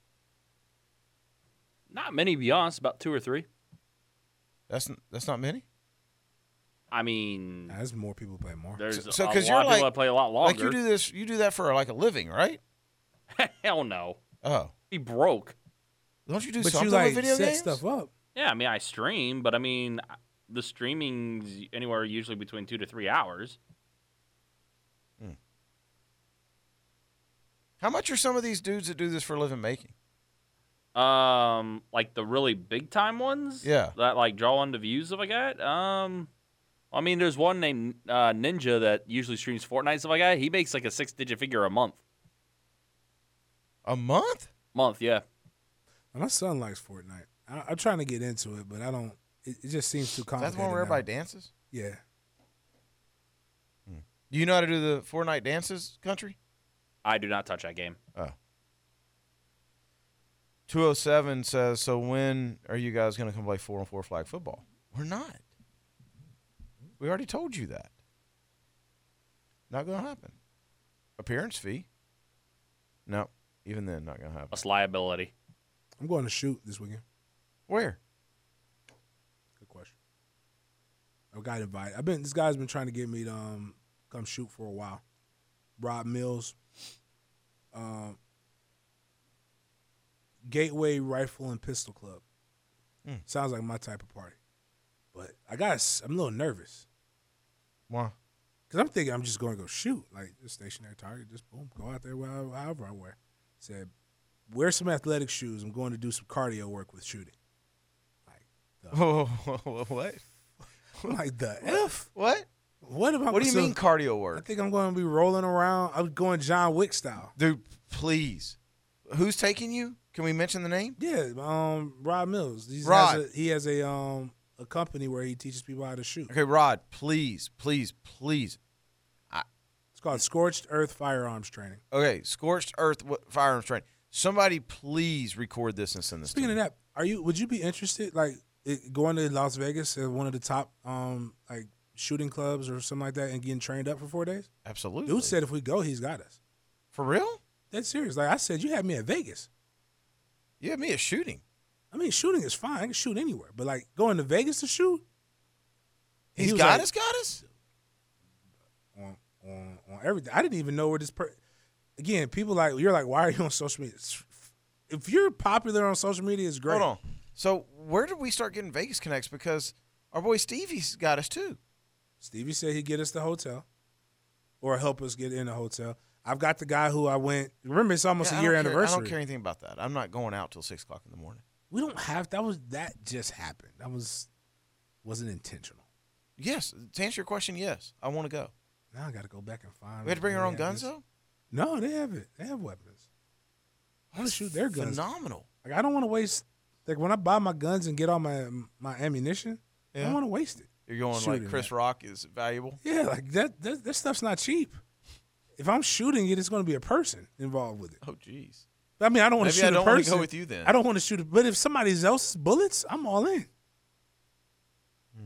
[SPEAKER 6] Not many, to be honest. About two or three.
[SPEAKER 2] That's that's not many.
[SPEAKER 6] I mean,
[SPEAKER 3] as more people play more.
[SPEAKER 6] there's
[SPEAKER 2] So- so
[SPEAKER 6] a
[SPEAKER 2] 'cause
[SPEAKER 6] lot
[SPEAKER 2] you're
[SPEAKER 6] of people
[SPEAKER 2] like-
[SPEAKER 6] that play a lot longer.
[SPEAKER 2] Like you do this, you do that for like a living, right?
[SPEAKER 6] Hell no.
[SPEAKER 2] Oh,
[SPEAKER 6] Be broke.
[SPEAKER 2] don't you do
[SPEAKER 3] But
[SPEAKER 2] something
[SPEAKER 3] you, like,
[SPEAKER 2] with video
[SPEAKER 3] set
[SPEAKER 2] games?
[SPEAKER 3] stuff up.
[SPEAKER 6] Yeah, I mean, I stream, but I mean, the streaming's anywhere usually between two to three hours.
[SPEAKER 2] How much are some of these dudes that do this for a living making?
[SPEAKER 6] Um, like the really big time ones.
[SPEAKER 2] Yeah.
[SPEAKER 6] That like draw on the views of like that. Um, I mean, there's one named uh, Ninja that usually streams Fortnite and stuff like that. He makes like a six digit figure a month.
[SPEAKER 2] A month?
[SPEAKER 6] Month, yeah.
[SPEAKER 3] My son likes Fortnite. I, I'm trying to get into it, but I don't. It, it just seems too
[SPEAKER 2] Is that
[SPEAKER 3] complicated.
[SPEAKER 2] the one where
[SPEAKER 3] now.
[SPEAKER 2] everybody dances?
[SPEAKER 3] Yeah.
[SPEAKER 2] Do you know how to do the Fortnite dances, Country?
[SPEAKER 6] I do not touch that game.
[SPEAKER 2] Oh. two oh seven says, so when are you guys going to come play four on four flag football? We're not. We already told you that. Not going to happen. Appearance fee? No. Even then, not going to happen.
[SPEAKER 6] Plus liability.
[SPEAKER 3] I'm going to shoot this weekend.
[SPEAKER 2] Where?
[SPEAKER 3] Good question. I got invited. I've been. This guy's been trying to get me to um, come shoot for a while. Rob Mills, um, Gateway Rifle and Pistol Club.
[SPEAKER 2] Hmm.
[SPEAKER 3] Sounds like my type of party, but I got. I'm a little nervous
[SPEAKER 2] Why?
[SPEAKER 3] because I'm thinking I'm just going to go shoot, like just stationary target, just boom, go out there however, however I wear. Said, wear some athletic shoes. I'm going to do some cardio work with shooting. Like, the,
[SPEAKER 2] What?
[SPEAKER 3] like the F.
[SPEAKER 2] What?
[SPEAKER 3] What about?
[SPEAKER 2] What do you
[SPEAKER 3] so-
[SPEAKER 2] mean cardio
[SPEAKER 3] I
[SPEAKER 2] work?
[SPEAKER 3] think I'm going to be rolling around. I'm going John Wick style.
[SPEAKER 2] Dude, please. Who's taking you? Can we mention the name?
[SPEAKER 3] Yeah, um, Rod Mills. He's
[SPEAKER 2] Rod.
[SPEAKER 3] Has a, he has a um a company where he teaches people how to shoot.
[SPEAKER 2] Okay, Rod, please, please, please.
[SPEAKER 3] It's called Scorched Earth Firearms Training.
[SPEAKER 2] Okay, Scorched Earth w- Firearms Training. Somebody please record this and send this
[SPEAKER 3] Speaking
[SPEAKER 2] to
[SPEAKER 3] of
[SPEAKER 2] me.
[SPEAKER 3] that, are you? Would you be interested, like it, going to Las Vegas at one of the top um like shooting clubs or something like that and getting trained up for four days?
[SPEAKER 2] Absolutely.
[SPEAKER 3] Dude said if we go, he's got us.
[SPEAKER 2] For real?
[SPEAKER 3] That's serious. Like I said, you had me at Vegas.
[SPEAKER 2] You have me at shooting.
[SPEAKER 3] I mean, shooting is fine. I can shoot anywhere, but like going to Vegas to shoot, and
[SPEAKER 2] He's
[SPEAKER 3] he was
[SPEAKER 2] got
[SPEAKER 3] like,
[SPEAKER 2] us, got us?
[SPEAKER 3] on on on everything. I didn't even know where this per. Again, people like you're like, why are you on social media? It's- If you're popular on social media, it's great.
[SPEAKER 2] Hold on. So where did we start getting Vegas connects? Because our boy Stevie's got us too.
[SPEAKER 3] Stevie said he'd get us the hotel, or help us get in a hotel. I've got the guy who I went. Remember, it's almost
[SPEAKER 2] Yeah,
[SPEAKER 3] a
[SPEAKER 2] I
[SPEAKER 3] year
[SPEAKER 2] don't care-
[SPEAKER 3] anniversary.
[SPEAKER 2] I don't care anything about that. I'm not going out till six o'clock in the morning.
[SPEAKER 3] We don't have that. Was that just happened? That was wasn't intentional.
[SPEAKER 2] Yes. To answer your question, yes. I want to go.
[SPEAKER 3] Now I got to go back and find.
[SPEAKER 2] We had to bring
[SPEAKER 3] where
[SPEAKER 2] our own
[SPEAKER 3] they have
[SPEAKER 2] guns
[SPEAKER 3] this.
[SPEAKER 2] though?
[SPEAKER 3] No, they have it. They have weapons. I want to shoot their guns.
[SPEAKER 2] Phenomenal.
[SPEAKER 3] Like I don't want to waste. Like when I buy my guns and get all my my ammunition, I
[SPEAKER 2] Yeah.
[SPEAKER 3] don't want to waste it.
[SPEAKER 2] You're going
[SPEAKER 3] Shooting
[SPEAKER 2] like Chris
[SPEAKER 3] that.
[SPEAKER 2] Rock is valuable?
[SPEAKER 3] Yeah, like that, that. That stuff's not cheap. If I'm shooting it, it's going to be a person involved with it.
[SPEAKER 2] Oh, jeez.
[SPEAKER 3] I mean, I don't want to
[SPEAKER 2] Maybe I
[SPEAKER 3] shoot
[SPEAKER 2] don't
[SPEAKER 3] a
[SPEAKER 2] want to
[SPEAKER 3] person.
[SPEAKER 2] go with you then.
[SPEAKER 3] I don't want to shoot it. But if somebody else's bullets, I'm all in.
[SPEAKER 2] Hmm.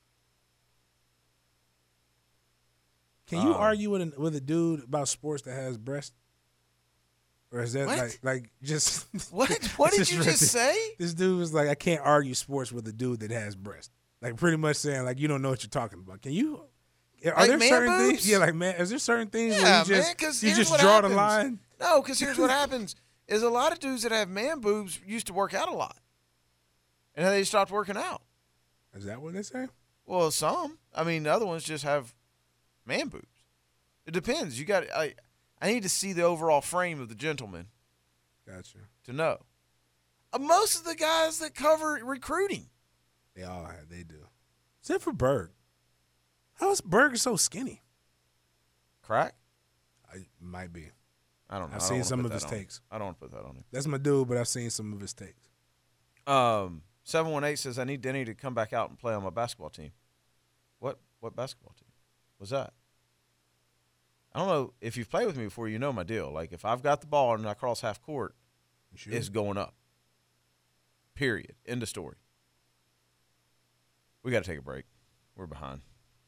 [SPEAKER 3] Can you
[SPEAKER 2] Um,
[SPEAKER 3] argue with a, with a dude about sports that has breast? Or is that
[SPEAKER 2] What?
[SPEAKER 3] like like just
[SPEAKER 2] What? What did
[SPEAKER 3] Just
[SPEAKER 2] you
[SPEAKER 3] read
[SPEAKER 2] just
[SPEAKER 3] this.
[SPEAKER 2] say?
[SPEAKER 3] This dude was like, I can't argue sports with a dude that has breast. Like pretty much saying like you don't know what you're talking about. Can you? Are
[SPEAKER 2] Like
[SPEAKER 3] there
[SPEAKER 2] man
[SPEAKER 3] certain
[SPEAKER 2] boobs?
[SPEAKER 3] things? Yeah, like man, is there certain things
[SPEAKER 2] Yeah,
[SPEAKER 3] where you
[SPEAKER 2] man,
[SPEAKER 3] just
[SPEAKER 2] 'cause
[SPEAKER 3] you
[SPEAKER 2] here's
[SPEAKER 3] just
[SPEAKER 2] what
[SPEAKER 3] draw the
[SPEAKER 2] happens.
[SPEAKER 3] line?
[SPEAKER 2] No, because here's what happens: is a lot of dudes that have man boobs used to work out a lot, and then they stopped working out.
[SPEAKER 3] Is that what they say?
[SPEAKER 2] Well, some. I mean, the other ones just have man boobs. It depends. You got. I. I need to see the overall frame of the gentleman
[SPEAKER 3] Gotcha.
[SPEAKER 2] to know. Uh, most of the guys that cover recruiting,
[SPEAKER 3] They all have. They do. Except for Berg. How is Berg so skinny?
[SPEAKER 2] crack.
[SPEAKER 3] I might be.
[SPEAKER 2] I don't know.
[SPEAKER 3] I've
[SPEAKER 2] I don't
[SPEAKER 3] seen
[SPEAKER 2] wanna
[SPEAKER 3] some
[SPEAKER 2] put
[SPEAKER 3] of
[SPEAKER 2] that
[SPEAKER 3] his
[SPEAKER 2] on-
[SPEAKER 3] takes.
[SPEAKER 2] I don't want to put that on him.
[SPEAKER 3] That's my dude, but I've seen some of his takes.
[SPEAKER 2] Um, seven one eight says I need Denny to come back out and play on my basketball team. What what basketball team was that? I don't know. If you've played with me before, you know my deal. Like, if I've got the ball and I cross half court,
[SPEAKER 3] You sure?
[SPEAKER 2] it's going up. Period. End of story. We got to take a break. We're behind.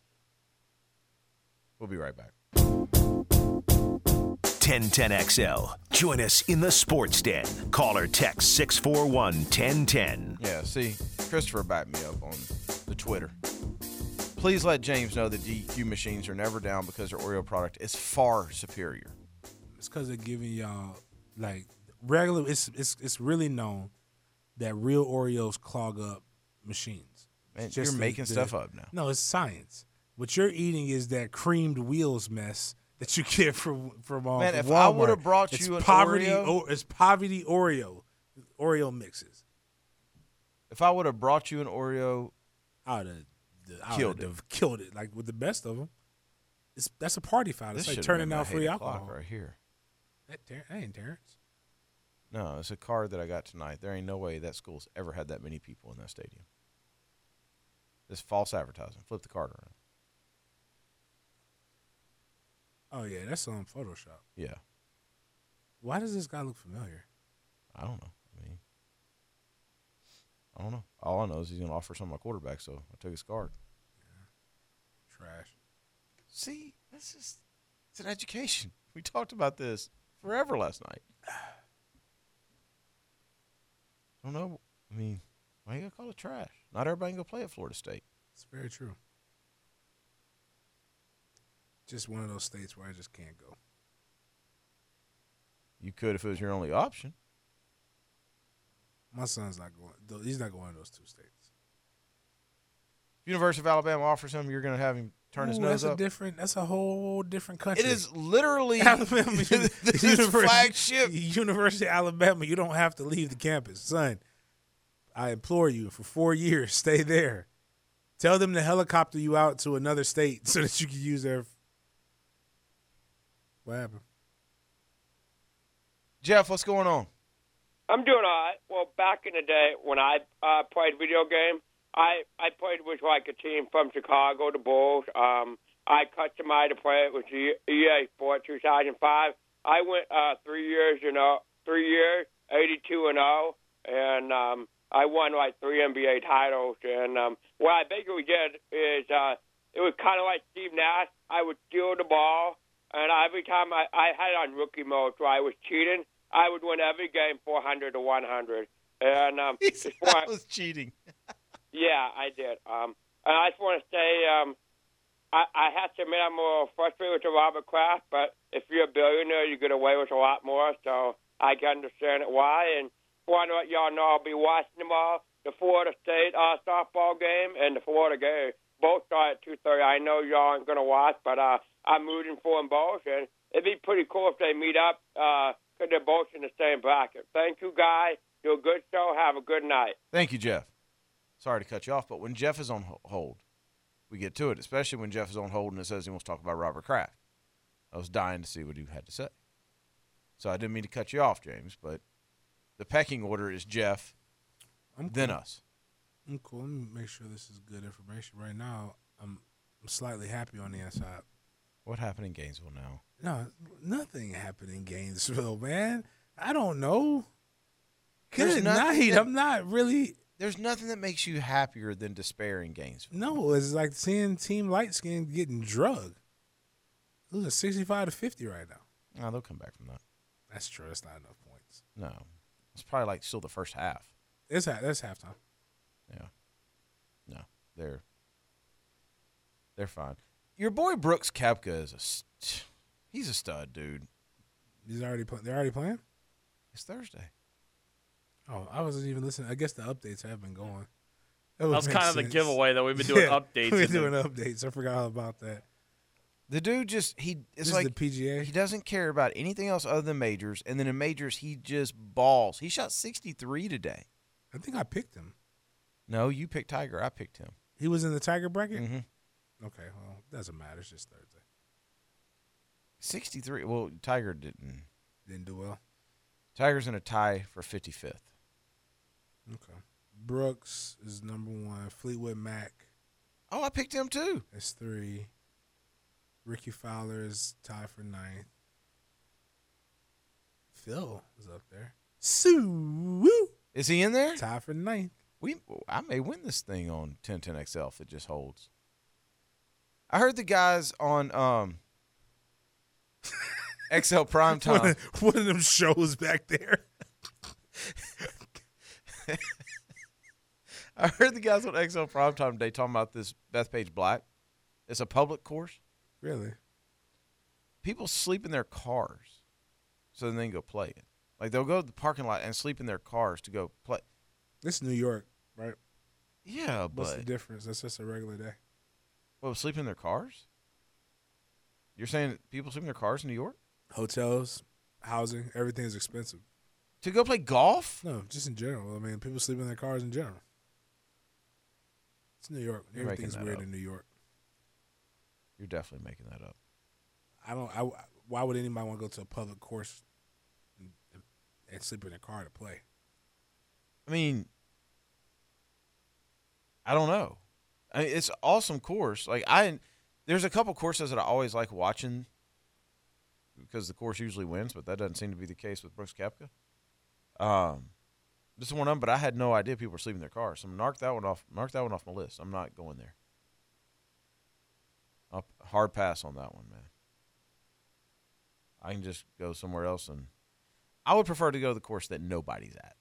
[SPEAKER 2] We'll be right back.
[SPEAKER 1] ten ten X L. Join us in the sports den. Call or text six four one, one zero one zero.
[SPEAKER 2] Yeah, see, Christopher backed me up on the Twitter. Please let James know that D Q machines are never down because their Oreo product is far superior.
[SPEAKER 3] It's because they're giving y'all like regular. It's it's it's really known that real Oreos clog up machines.
[SPEAKER 2] Man,
[SPEAKER 3] It's just
[SPEAKER 2] you're
[SPEAKER 3] the-
[SPEAKER 2] making
[SPEAKER 3] the-
[SPEAKER 2] stuff up now.
[SPEAKER 3] No, it's science. What you're eating is that creamed wheels mess that you get from from uh,
[SPEAKER 2] Man,
[SPEAKER 3] from
[SPEAKER 2] if
[SPEAKER 3] Walmart.
[SPEAKER 2] I would've brought
[SPEAKER 3] It's
[SPEAKER 2] you an
[SPEAKER 3] poverty,
[SPEAKER 2] Oreo-
[SPEAKER 3] O- it's poverty Oreo, Oreo mixes.
[SPEAKER 2] If I would have brought you an Oreo,
[SPEAKER 3] I would have
[SPEAKER 2] Killed
[SPEAKER 3] killed it. Killed it like with the best of them. It's that's a party foul.
[SPEAKER 2] this
[SPEAKER 3] It's like
[SPEAKER 2] should
[SPEAKER 3] turning
[SPEAKER 2] been
[SPEAKER 3] out
[SPEAKER 2] my
[SPEAKER 3] free
[SPEAKER 2] eight o'clock
[SPEAKER 3] alcohol.
[SPEAKER 2] right here.
[SPEAKER 3] That, Ter- that ain't Terrence.
[SPEAKER 2] No, it's a card that I got tonight. There ain't no way that school's ever had that many people in that stadium. This false advertising. Flip the card around.
[SPEAKER 3] Oh yeah, that's on Photoshop.
[SPEAKER 2] Yeah,
[SPEAKER 3] Why does this guy look familiar?
[SPEAKER 2] I don't know. I mean, I don't know. All I know is he's going to offer some of my quarterback, so I took his card.
[SPEAKER 3] Trash.
[SPEAKER 2] See, that's just, it's an education. We talked about this forever last night. I don't know. I mean, why you got to call it trash? Not everybody can go play at Florida State.
[SPEAKER 3] It's very true. Just one of those states where I just can't go.
[SPEAKER 2] You could if it was your only option.
[SPEAKER 3] My son's not going. though He's not going to those two states.
[SPEAKER 2] If University of Alabama offers him, you're going to have him turn his
[SPEAKER 3] Ooh,
[SPEAKER 2] nose
[SPEAKER 3] that's
[SPEAKER 2] up.
[SPEAKER 3] a different. That's a whole different country.
[SPEAKER 2] It is literally
[SPEAKER 3] Alabama.
[SPEAKER 2] this is
[SPEAKER 3] University-
[SPEAKER 2] flagship.
[SPEAKER 3] University of Alabama. You don't have to leave the campus, son. I implore you, for four years, stay there. Tell them to helicopter you out to another state so that you can use their. What happened?
[SPEAKER 2] Jeff, what's going on?
[SPEAKER 7] I'm doing all right. Well, back in the day when I uh, played video game, I, I played with like a team from Chicago, the Bulls. Um, I customized to play it with E A Sport two thousand five. I went uh, three years, you know, three years, eighty-two and oh, and um, I won like three N B A titles. And um, what I basically did is uh, it was kind of like Steve Nash. I would steal the ball, and every time I, I had it on rookie mode, so I was cheating. I would win every game four hundred to one hundred. And um,
[SPEAKER 2] He
[SPEAKER 7] just
[SPEAKER 2] said
[SPEAKER 7] want-
[SPEAKER 2] I was cheating.
[SPEAKER 7] yeah, I did. Um, and I just want to say, um, I, I have to admit I'm a little frustrated with the Robert Kraft, but if you're a billionaire, you get away with a lot more, so I can understand it why. And I want to let y'all know I'll be watching them all, the Florida State uh, softball game and the Florida game. Both start at two thirty. I know y'all aren't going to watch, but uh, I'm rooting for them both, and it'd be pretty cool if they meet up because they're both in the same bracket. Thank you, guys. Do a good show. Have a good night.
[SPEAKER 2] Thank you, Jeff. Sorry to cut you off, but when Jeff is on ho- hold, we get to it, especially when Jeff is on hold and it says he wants to talk about Robert Kraft. I was dying to see what he had to say. So I didn't mean to cut you off, James, but the pecking order is Jeff,
[SPEAKER 3] I'm
[SPEAKER 2] then
[SPEAKER 3] cool.
[SPEAKER 2] us.
[SPEAKER 3] I'm cool. Let me make sure this is good information. Right now, I'm, I'm slightly happy on the inside.
[SPEAKER 2] What happened in Gainesville now?
[SPEAKER 3] No, nothing happened in Gainesville, man. I don't know.
[SPEAKER 2] There's
[SPEAKER 3] Good
[SPEAKER 2] nothing
[SPEAKER 3] night.
[SPEAKER 2] that-
[SPEAKER 3] I'm not really.
[SPEAKER 2] There's nothing that makes you happier than despair in Gainesville.
[SPEAKER 3] No, it's like seeing Team Light Skin getting drugged. Losing sixty-five to fifty right now.
[SPEAKER 2] No, they'll come back from that.
[SPEAKER 3] That's true. That's not enough points.
[SPEAKER 2] No. It's probably like still the first half.
[SPEAKER 3] It's ha- that's halftime.
[SPEAKER 2] Yeah. No, they're they're fine. Your boy Brooks Koepka is a st- he's a stud, dude.
[SPEAKER 3] He's already play- They're already playing.
[SPEAKER 2] It's Thursday.
[SPEAKER 3] Oh, I wasn't even listening. I guess the updates have been going.
[SPEAKER 6] That was
[SPEAKER 3] makes
[SPEAKER 6] kind of the
[SPEAKER 3] sense.
[SPEAKER 6] giveaway that we've been doing
[SPEAKER 3] Yeah,
[SPEAKER 6] updates.
[SPEAKER 3] We're
[SPEAKER 6] and
[SPEAKER 3] doing
[SPEAKER 6] then-
[SPEAKER 3] updates. I forgot all about that.
[SPEAKER 2] The dude just he it's
[SPEAKER 3] This
[SPEAKER 2] like
[SPEAKER 3] is the P G A.
[SPEAKER 2] he doesn't care about anything else other than majors, and then in majors he just balls. He shot sixty-three today.
[SPEAKER 3] I think I picked him.
[SPEAKER 2] No, you picked Tiger. I picked him.
[SPEAKER 3] He was in the Tiger bracket?
[SPEAKER 2] Mm-hmm.
[SPEAKER 3] Okay, well, doesn't matter. It's just Thursday.
[SPEAKER 2] sixty-three. Well, Tiger didn't.
[SPEAKER 3] Didn't do well.
[SPEAKER 2] Tiger's in a tie for fifty-fifth.
[SPEAKER 3] Okay. Brooks is number one. Fleetwood Mac
[SPEAKER 2] Oh, I picked him too.
[SPEAKER 3] is three. Ricky Fowler is tied for ninth. Phil is up there. Sue
[SPEAKER 2] Is he in there?
[SPEAKER 3] tied for ninth.
[SPEAKER 2] We I may win this thing on ten ten X L if it just holds. I heard the guys on um X L Prime
[SPEAKER 3] One
[SPEAKER 2] Time.
[SPEAKER 3] of, one of them shows back there.
[SPEAKER 2] I heard the guys on X L Prime Time today talking about this Bethpage Black. It's a public course.
[SPEAKER 3] Really?
[SPEAKER 2] People sleep in their cars so then they can go play it. Like they'll go to the parking lot and sleep in their cars to go play.
[SPEAKER 3] This is New York, right?
[SPEAKER 2] Yeah,
[SPEAKER 3] What's the
[SPEAKER 2] but
[SPEAKER 3] difference? That's just a regular day.
[SPEAKER 2] well, sleep in their cars? You're saying that people sleep in their cars in New York?
[SPEAKER 3] Hotels, housing, everything is expensive.
[SPEAKER 2] To go play golf?
[SPEAKER 3] No, just in general. I mean, people sleep in their cars in general. It's New York.
[SPEAKER 2] You're making
[SPEAKER 3] Everything's
[SPEAKER 2] that
[SPEAKER 3] weird
[SPEAKER 2] up.
[SPEAKER 3] in New York.
[SPEAKER 2] You're definitely making that up.
[SPEAKER 3] I don't. I, why would anybody want to go to a public course and, and sleep in their car to play?
[SPEAKER 2] I mean, I don't know. I mean, it's an awesome course. Like I, there's a couple courses that I always like watching because the course usually wins, but that doesn't seem to be the case with Brooks Koepka. Um, this is one of them, but I had no idea people were sleeping in their cars. So mark that one off. Mark that one off my list. I'm not going there. I'll hard pass on that one, man. I can just go somewhere else, and I would prefer to go to the course that nobody's at.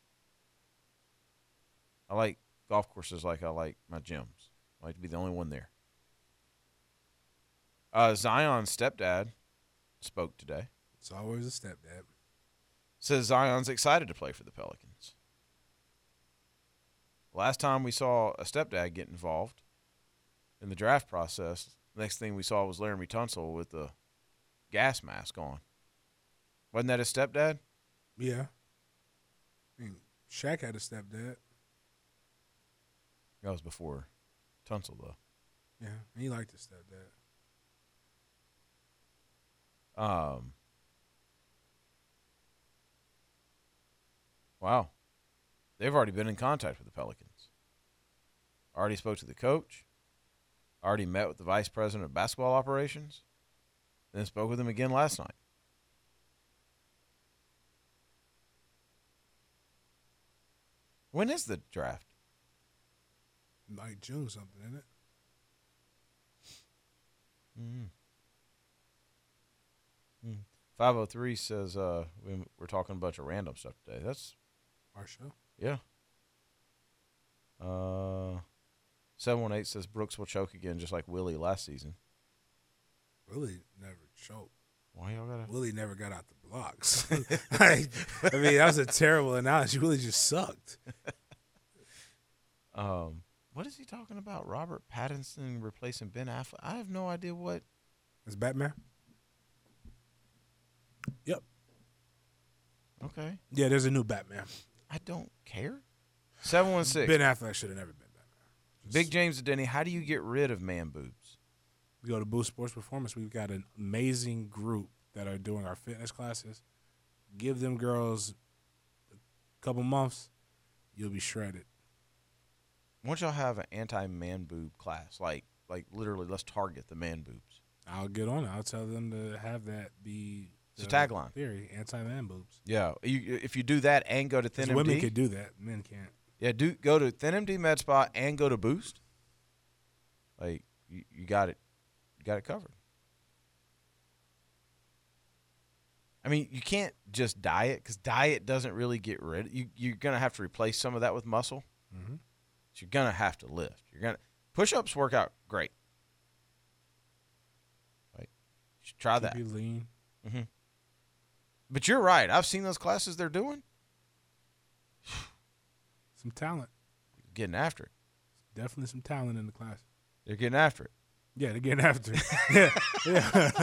[SPEAKER 2] I like golf courses like I like my gyms. I like to be the only one there. Uh, Zion's stepdad spoke today.
[SPEAKER 3] It's always a stepdad.
[SPEAKER 2] Says Zion's excited to play for the Pelicans. Last time we saw a stepdad get involved in the draft process, next thing we saw was Laramie Tunsil with the gas mask on. Wasn't that his stepdad?
[SPEAKER 3] Yeah. I mean, Shaq had a stepdad.
[SPEAKER 2] That was before Tunsil, though.
[SPEAKER 3] Yeah, and he liked his stepdad.
[SPEAKER 2] Um. Wow. They've already been in contact with the Pelicans. Already spoke to the coach. Already met with the vice president of basketball operations. Then spoke with him again last night. When is the draft?
[SPEAKER 3] Like June something, isn't it?
[SPEAKER 2] Mm-hmm. Mm. five oh three says uh, we- we're talking a bunch of random stuff today. That's,
[SPEAKER 3] Our show.
[SPEAKER 2] yeah. Uh, seven one eight says Brooks will choke again just like Willie last season.
[SPEAKER 3] Willie never choked.
[SPEAKER 2] Why y'all gotta?
[SPEAKER 3] Willie never got out the blocks. Like, I mean, that was a terrible analogy. Willie just sucked.
[SPEAKER 2] Um, what is he talking about? Robert Pattinson replacing Ben Affleck? I have no idea what.
[SPEAKER 3] It's Batman? Yep.
[SPEAKER 2] Okay,
[SPEAKER 3] Yeah, there's a new Batman.
[SPEAKER 2] I don't care. seven one six.
[SPEAKER 3] Ben Affleck should have never been Batman. Just-
[SPEAKER 2] Big James Denny, how do you get rid of man boobs?
[SPEAKER 3] We go to Boost Sports Performance. We've got an amazing group that are doing our fitness classes. Give them girls a couple months, you'll be shredded.
[SPEAKER 2] Why don't y'all have an anti-man boob class? Like, like literally, let's target the man boobs.
[SPEAKER 3] I'll get on it. I'll tell them to have that be
[SPEAKER 2] It's a
[SPEAKER 3] the
[SPEAKER 2] tagline.
[SPEAKER 3] theory, anti-man boobs.
[SPEAKER 2] Yeah, you, if you do that and go to
[SPEAKER 3] 'Cause
[SPEAKER 2] Thin
[SPEAKER 3] women
[SPEAKER 2] M D,
[SPEAKER 3] could do that. Men can't.
[SPEAKER 2] yeah, do go to Thin M D Med Spa and go to Boost. Like you, you got it, you got it covered. I mean, you can't just diet because diet doesn't really get rid. You you're gonna have to replace some of that with muscle.
[SPEAKER 3] Mm-hmm.
[SPEAKER 2] So you're gonna have to lift. You're gonna push-ups work out great. Like you should try that.
[SPEAKER 3] Keep you lean.
[SPEAKER 2] Mm-hmm. But you're right. I've seen those classes they're doing.
[SPEAKER 3] Some talent.
[SPEAKER 2] Getting after it.
[SPEAKER 3] definitely some talent in the class.
[SPEAKER 2] They're getting after it.
[SPEAKER 3] Yeah, they're getting after it. yeah, yeah.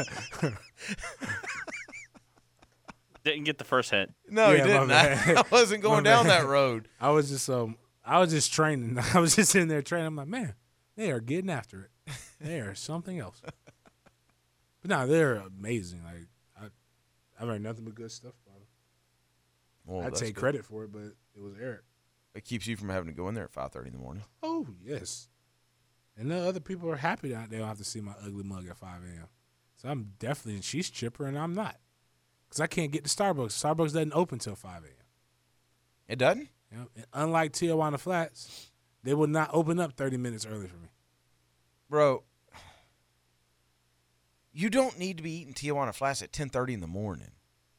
[SPEAKER 6] Didn't get the first hint.
[SPEAKER 2] No,
[SPEAKER 3] Yeah,
[SPEAKER 2] he didn't.
[SPEAKER 3] my
[SPEAKER 2] I,
[SPEAKER 3] bad.
[SPEAKER 2] I wasn't going
[SPEAKER 3] My
[SPEAKER 2] down
[SPEAKER 3] bad.
[SPEAKER 2] that road.
[SPEAKER 3] I was just um, I was just training. I was just in there training. I'm like, man, they are getting after it. They are something else. But no, they're amazing. Like I, I've heard nothing but good stuff about them.
[SPEAKER 2] Well,
[SPEAKER 3] I
[SPEAKER 2] that's
[SPEAKER 3] take
[SPEAKER 2] good.
[SPEAKER 3] credit for it, but it was Eric.
[SPEAKER 2] It keeps you from having to go in there at five thirty in the morning.
[SPEAKER 3] Oh yes, and the other people are happy that they don't have to see my ugly mug at five a.m. So I'm definitely, and she's chipper, and I'm not, because I can't get to Starbucks. Starbucks doesn't open till five a.m.
[SPEAKER 2] It doesn't?
[SPEAKER 3] You know? And unlike Tijuana Flats, they will not open up thirty minutes early for me.
[SPEAKER 2] Bro, you don't need to be eating Tijuana Flats at ten thirty in the morning.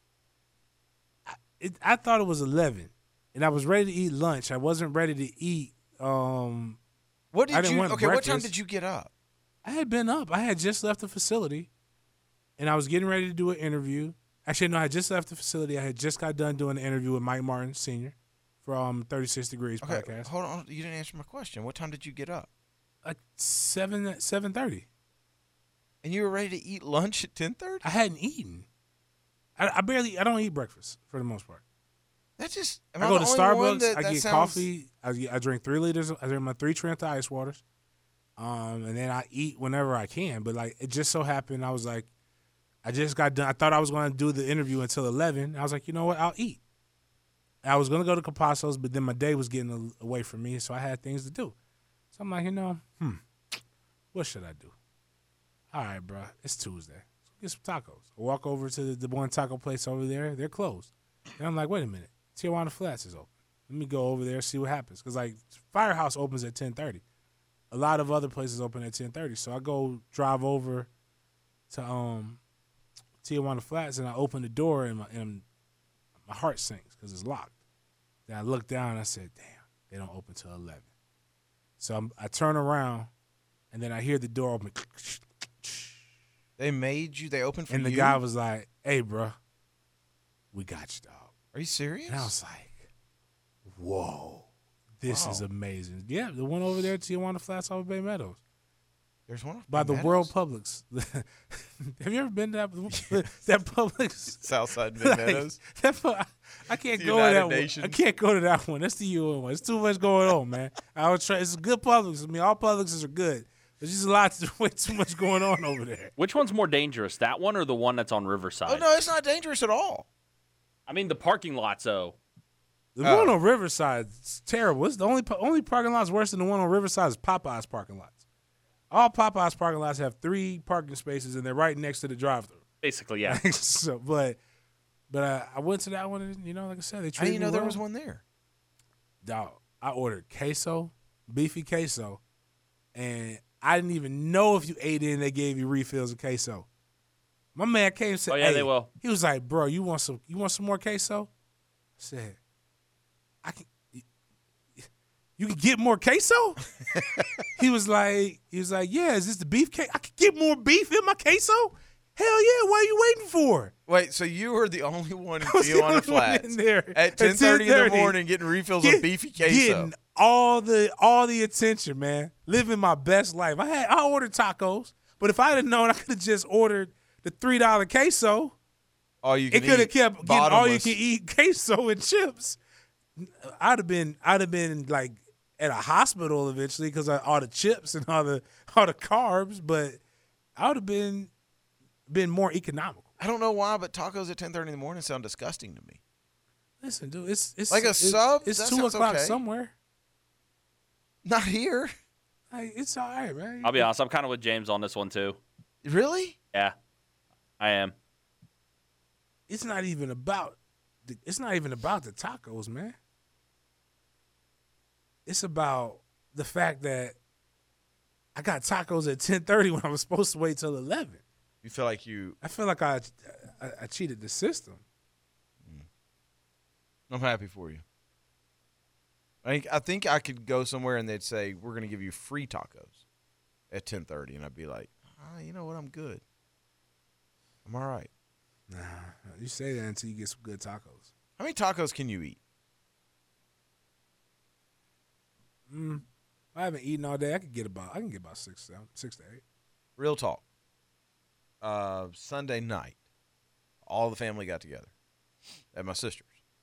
[SPEAKER 3] I, it, I thought it was eleven, and I was ready to eat lunch. I wasn't ready to eat. Um,
[SPEAKER 2] What
[SPEAKER 3] I
[SPEAKER 2] did
[SPEAKER 3] didn't
[SPEAKER 2] you
[SPEAKER 3] want
[SPEAKER 2] Okay, what time
[SPEAKER 3] breakfast.
[SPEAKER 2] did you get up?
[SPEAKER 3] I had been up. I had just left the facility, and I was getting ready to do an interview. Actually, no, I had just left the facility. I had just got done doing an interview with Mike Martin, Senior, from thirty-six Degrees
[SPEAKER 2] Okay,
[SPEAKER 3] podcast.
[SPEAKER 2] hold on. You didn't answer my question. What time did you get up?
[SPEAKER 3] Like seven seven thirty.
[SPEAKER 2] And you were ready to eat lunch at ten thirty?
[SPEAKER 3] I hadn't eaten. I, I barely. I don't eat breakfast for the most part.
[SPEAKER 2] That's just. Am
[SPEAKER 3] I go
[SPEAKER 2] the
[SPEAKER 3] to
[SPEAKER 2] only one
[SPEAKER 3] Starbucks.
[SPEAKER 2] that-
[SPEAKER 3] I
[SPEAKER 2] that
[SPEAKER 3] get
[SPEAKER 2] sounds-
[SPEAKER 3] coffee. I, get- I drink three liters. I drink my three Trenta ice waters, um, and then I eat whenever I can. But like it just so happened, I was like, I just got done. I thought I was going to do the interview until eleven. I was like, you know what? I'll eat. I was going to go to Capasso's, but then my day was getting a- away from me, so I had things to do. So I'm like, you know, hmm, what should I do? All right, bro, it's Tuesday. Let's get some tacos. I walk over to the, the one taco place over there. They're closed. And I'm like, wait a minute. Tijuana Flats is open. Let me go over there, see what happens. Because, like, Firehouse opens at ten thirty. A lot of other places open at ten thirty. So I go drive over to um Tijuana Flats, and I open the door, and my, and my heart sinks because it's locked. Then I look down, and I said, damn, they don't open till eleven. So I'm, I turn around, and then I hear the door open.
[SPEAKER 2] They made you. They opened for
[SPEAKER 3] And the
[SPEAKER 2] you?
[SPEAKER 3] guy was like, hey, bro, we got you, dog.
[SPEAKER 2] Are you serious?
[SPEAKER 3] And I was like, whoa, this
[SPEAKER 2] Wow.
[SPEAKER 3] is amazing. Yeah, the one over there at Tijuana Flats off of Bay Meadows.
[SPEAKER 2] There's one
[SPEAKER 3] By the
[SPEAKER 2] Meadows?
[SPEAKER 3] World Publix. Have you ever been to that, that Publix?
[SPEAKER 2] Southside Mid
[SPEAKER 3] Like,
[SPEAKER 2] Meadows.
[SPEAKER 3] that pu- I can't
[SPEAKER 2] The
[SPEAKER 3] go to
[SPEAKER 2] United
[SPEAKER 3] that one.
[SPEAKER 2] Nations.
[SPEAKER 3] I can't go to that one. That's the U N one. It's too much going on, man. I was try. It's a good Publix. I mean, all Publixes are good. There's just a lot, to, way too much going on over there.
[SPEAKER 6] Which one's more dangerous, that one or the one that's on Riverside?
[SPEAKER 2] Oh, no, it's not dangerous at all.
[SPEAKER 6] I mean, the parking lot's though.
[SPEAKER 3] The
[SPEAKER 2] Oh.
[SPEAKER 3] one on Riverside is terrible. It's the only only parking lots worse than the one on Riverside is Popeye's parking lots. All Popeye's parking lots have three parking spaces, and they're right next to the drive-through.
[SPEAKER 6] Basically, yeah.
[SPEAKER 3] so, but but uh, I went to that one, and you know, like I said, they
[SPEAKER 2] I
[SPEAKER 3] treated
[SPEAKER 2] didn't
[SPEAKER 3] me
[SPEAKER 2] know there
[SPEAKER 3] well.
[SPEAKER 2] was one there.
[SPEAKER 3] Dog, I ordered queso, beefy queso, and I didn't even know if you ate in, they gave you refills of queso. My man came and said,
[SPEAKER 6] Oh, yeah,
[SPEAKER 3] hey,
[SPEAKER 6] they will.
[SPEAKER 3] He was like, bro, you want some you want some more queso? I said, I can you can get more queso? he was like, he was like, yeah, is this the beef cake? I can get more beef in my queso? Hell yeah, what are you waiting for?
[SPEAKER 2] Wait, so you were the only one in
[SPEAKER 3] I was the only
[SPEAKER 2] Tijuana
[SPEAKER 3] one
[SPEAKER 2] Flats
[SPEAKER 3] in there
[SPEAKER 2] at ten thirty in the
[SPEAKER 3] 10:30.
[SPEAKER 2] morning getting refills
[SPEAKER 3] Get-
[SPEAKER 2] of beefy queso.
[SPEAKER 3] Getting all the all the attention, man. Living my best life. I had I ordered tacos, but if I had known, I could have just ordered the three dollar queso.
[SPEAKER 2] All you can
[SPEAKER 3] It could have
[SPEAKER 2] eat,
[SPEAKER 3] kept getting all you
[SPEAKER 2] bottomless.
[SPEAKER 3] can eat queso and chips. I'd have been I'd have been like at a hospital eventually because all the chips and all the all the carbs, but I would have been been more economical.
[SPEAKER 2] I don't know why, but tacos at ten thirty in the morning sound disgusting to me.
[SPEAKER 3] Listen, dude, it's it's
[SPEAKER 2] Like a
[SPEAKER 3] it-
[SPEAKER 2] sub?
[SPEAKER 3] It's
[SPEAKER 2] That
[SPEAKER 3] two
[SPEAKER 2] sounds
[SPEAKER 3] o'clock
[SPEAKER 2] okay.
[SPEAKER 3] somewhere.
[SPEAKER 2] Not here.
[SPEAKER 3] Like, it's all right, man.
[SPEAKER 6] I'll be honest, I'm kind of with James on this one too.
[SPEAKER 2] Really?
[SPEAKER 6] Yeah, I am.
[SPEAKER 3] It's not even about the, it's not even about the tacos, man. It's about the fact that I got tacos at ten thirty when I was supposed to wait till eleven.
[SPEAKER 2] You feel like you.
[SPEAKER 3] I feel like I I, I cheated the system.
[SPEAKER 2] I'm happy for you. I think, I think I could go somewhere and they'd say, we're going to give you free tacos at ten thirty. And I'd be like, ah, you know what? I'm good. I'm all right.
[SPEAKER 3] Nah, you say that until you get some good tacos.
[SPEAKER 2] How many tacos can you eat?
[SPEAKER 3] Mm, I haven't eaten all day. I could get about. I can get about six, seven, six to eight.
[SPEAKER 2] Real talk. Uh, Sunday night, all the family got together at my sister's.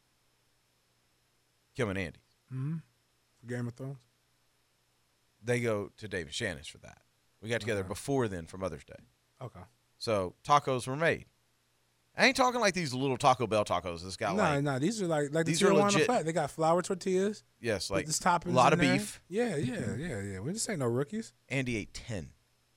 [SPEAKER 2] Kim and Andy's.
[SPEAKER 3] Mm-hmm. For Game of Thrones.
[SPEAKER 2] They go to David Shannon's for that. We got together
[SPEAKER 3] Okay.
[SPEAKER 2] before then for Mother's Day.
[SPEAKER 3] Okay.
[SPEAKER 2] So tacos were made. I ain't talking like these little Taco Bell tacos. This got
[SPEAKER 3] No,
[SPEAKER 2] like
[SPEAKER 3] no, these are like like
[SPEAKER 2] these
[SPEAKER 3] the
[SPEAKER 2] are
[SPEAKER 3] Tijuana
[SPEAKER 2] legit-
[SPEAKER 3] flat. They got flour tortillas.
[SPEAKER 2] yes,
[SPEAKER 3] Like
[SPEAKER 2] like
[SPEAKER 3] this toppings.
[SPEAKER 2] a lot
[SPEAKER 3] in
[SPEAKER 2] of
[SPEAKER 3] there.
[SPEAKER 2] beef.
[SPEAKER 3] Yeah, yeah, yeah, yeah. We just ain't no rookies.
[SPEAKER 2] Andy ate ten.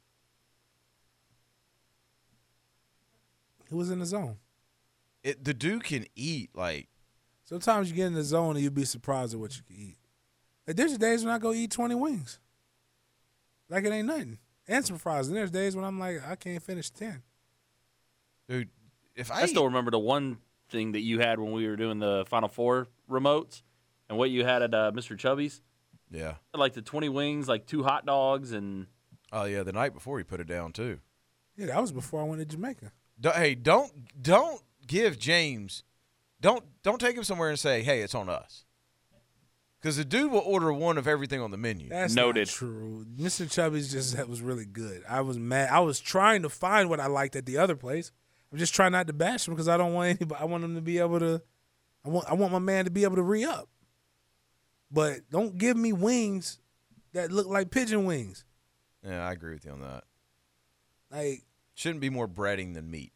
[SPEAKER 3] Who was in the zone?
[SPEAKER 2] It, the dude can eat like
[SPEAKER 3] Sometimes you get in the zone and you'd be surprised at what you can eat. Like there's days when I go eat twenty wings. Like it ain't nothing. And some fries. And there's days when I'm like, I can't finish ten.
[SPEAKER 2] dude. If I,
[SPEAKER 6] I
[SPEAKER 2] eat,
[SPEAKER 6] still remember the one thing that you had when we were doing the Final Four remotes, and what you had at uh, Mister Chubby's.
[SPEAKER 2] yeah.
[SPEAKER 6] Like the twenty wings, like two hot dogs, and
[SPEAKER 2] Oh yeah, the night before he put it down too.
[SPEAKER 3] Yeah, that was before I went to Jamaica.
[SPEAKER 2] Don't- hey, don't don't give James, don't don't take him somewhere and say, hey, it's on us. Because the dude will order one of everything on the menu.
[SPEAKER 3] That's
[SPEAKER 6] Noted.
[SPEAKER 3] not true. Mister Chubby's just that was really good. I was mad. I was trying to find what I liked at the other place. I'm just trying not to bash him because I don't want anybody. I want him to be able to. I want. I want my man to be able to re up. But don't give me wings that look like pigeon wings.
[SPEAKER 2] Yeah, I agree with you on that.
[SPEAKER 3] Like
[SPEAKER 2] Shouldn't be more breading than meat.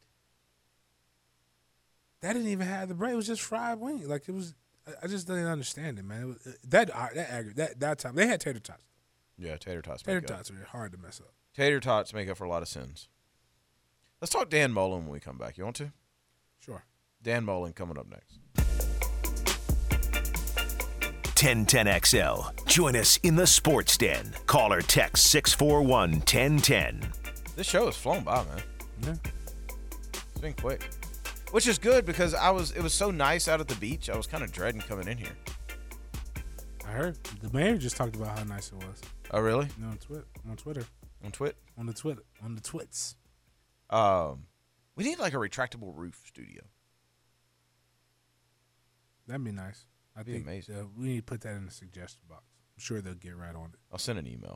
[SPEAKER 3] that didn't even have the bread. It was just fried wings. Like it was. I- I just didn't understand it, man. It was, that that aggra- that that time they had tater tots.
[SPEAKER 2] Yeah, tater tots.
[SPEAKER 3] Tater
[SPEAKER 2] make up.
[SPEAKER 3] tots are hard to mess up.
[SPEAKER 2] Tater tots make up for a lot of sins. Let's talk Dan Mullen when we come back. You want to?
[SPEAKER 3] Sure.
[SPEAKER 2] Dan Mullen coming up next.
[SPEAKER 1] ten ten X L. Join us in the Sports Den. Call or text six four one, one zero one zero.
[SPEAKER 2] This show has flown by, man.
[SPEAKER 3] Yeah.
[SPEAKER 2] It's been quick. Which is good because I was it was so nice out at the beach. I was kind of dreading coming in here.
[SPEAKER 3] I heard the mayor just talked about how nice it was.
[SPEAKER 2] Oh, really?
[SPEAKER 3] You know, on Twitter, on Twitter,
[SPEAKER 2] On Twit?
[SPEAKER 3] on the Twitter, on the twits.
[SPEAKER 2] Um, we need like a retractable roof studio.
[SPEAKER 3] That'd be nice. I
[SPEAKER 2] Be
[SPEAKER 3] think
[SPEAKER 2] amazing.
[SPEAKER 3] uh, we need to put that in the suggestion box. I'm sure they'll get right on it.
[SPEAKER 2] I'll send an email.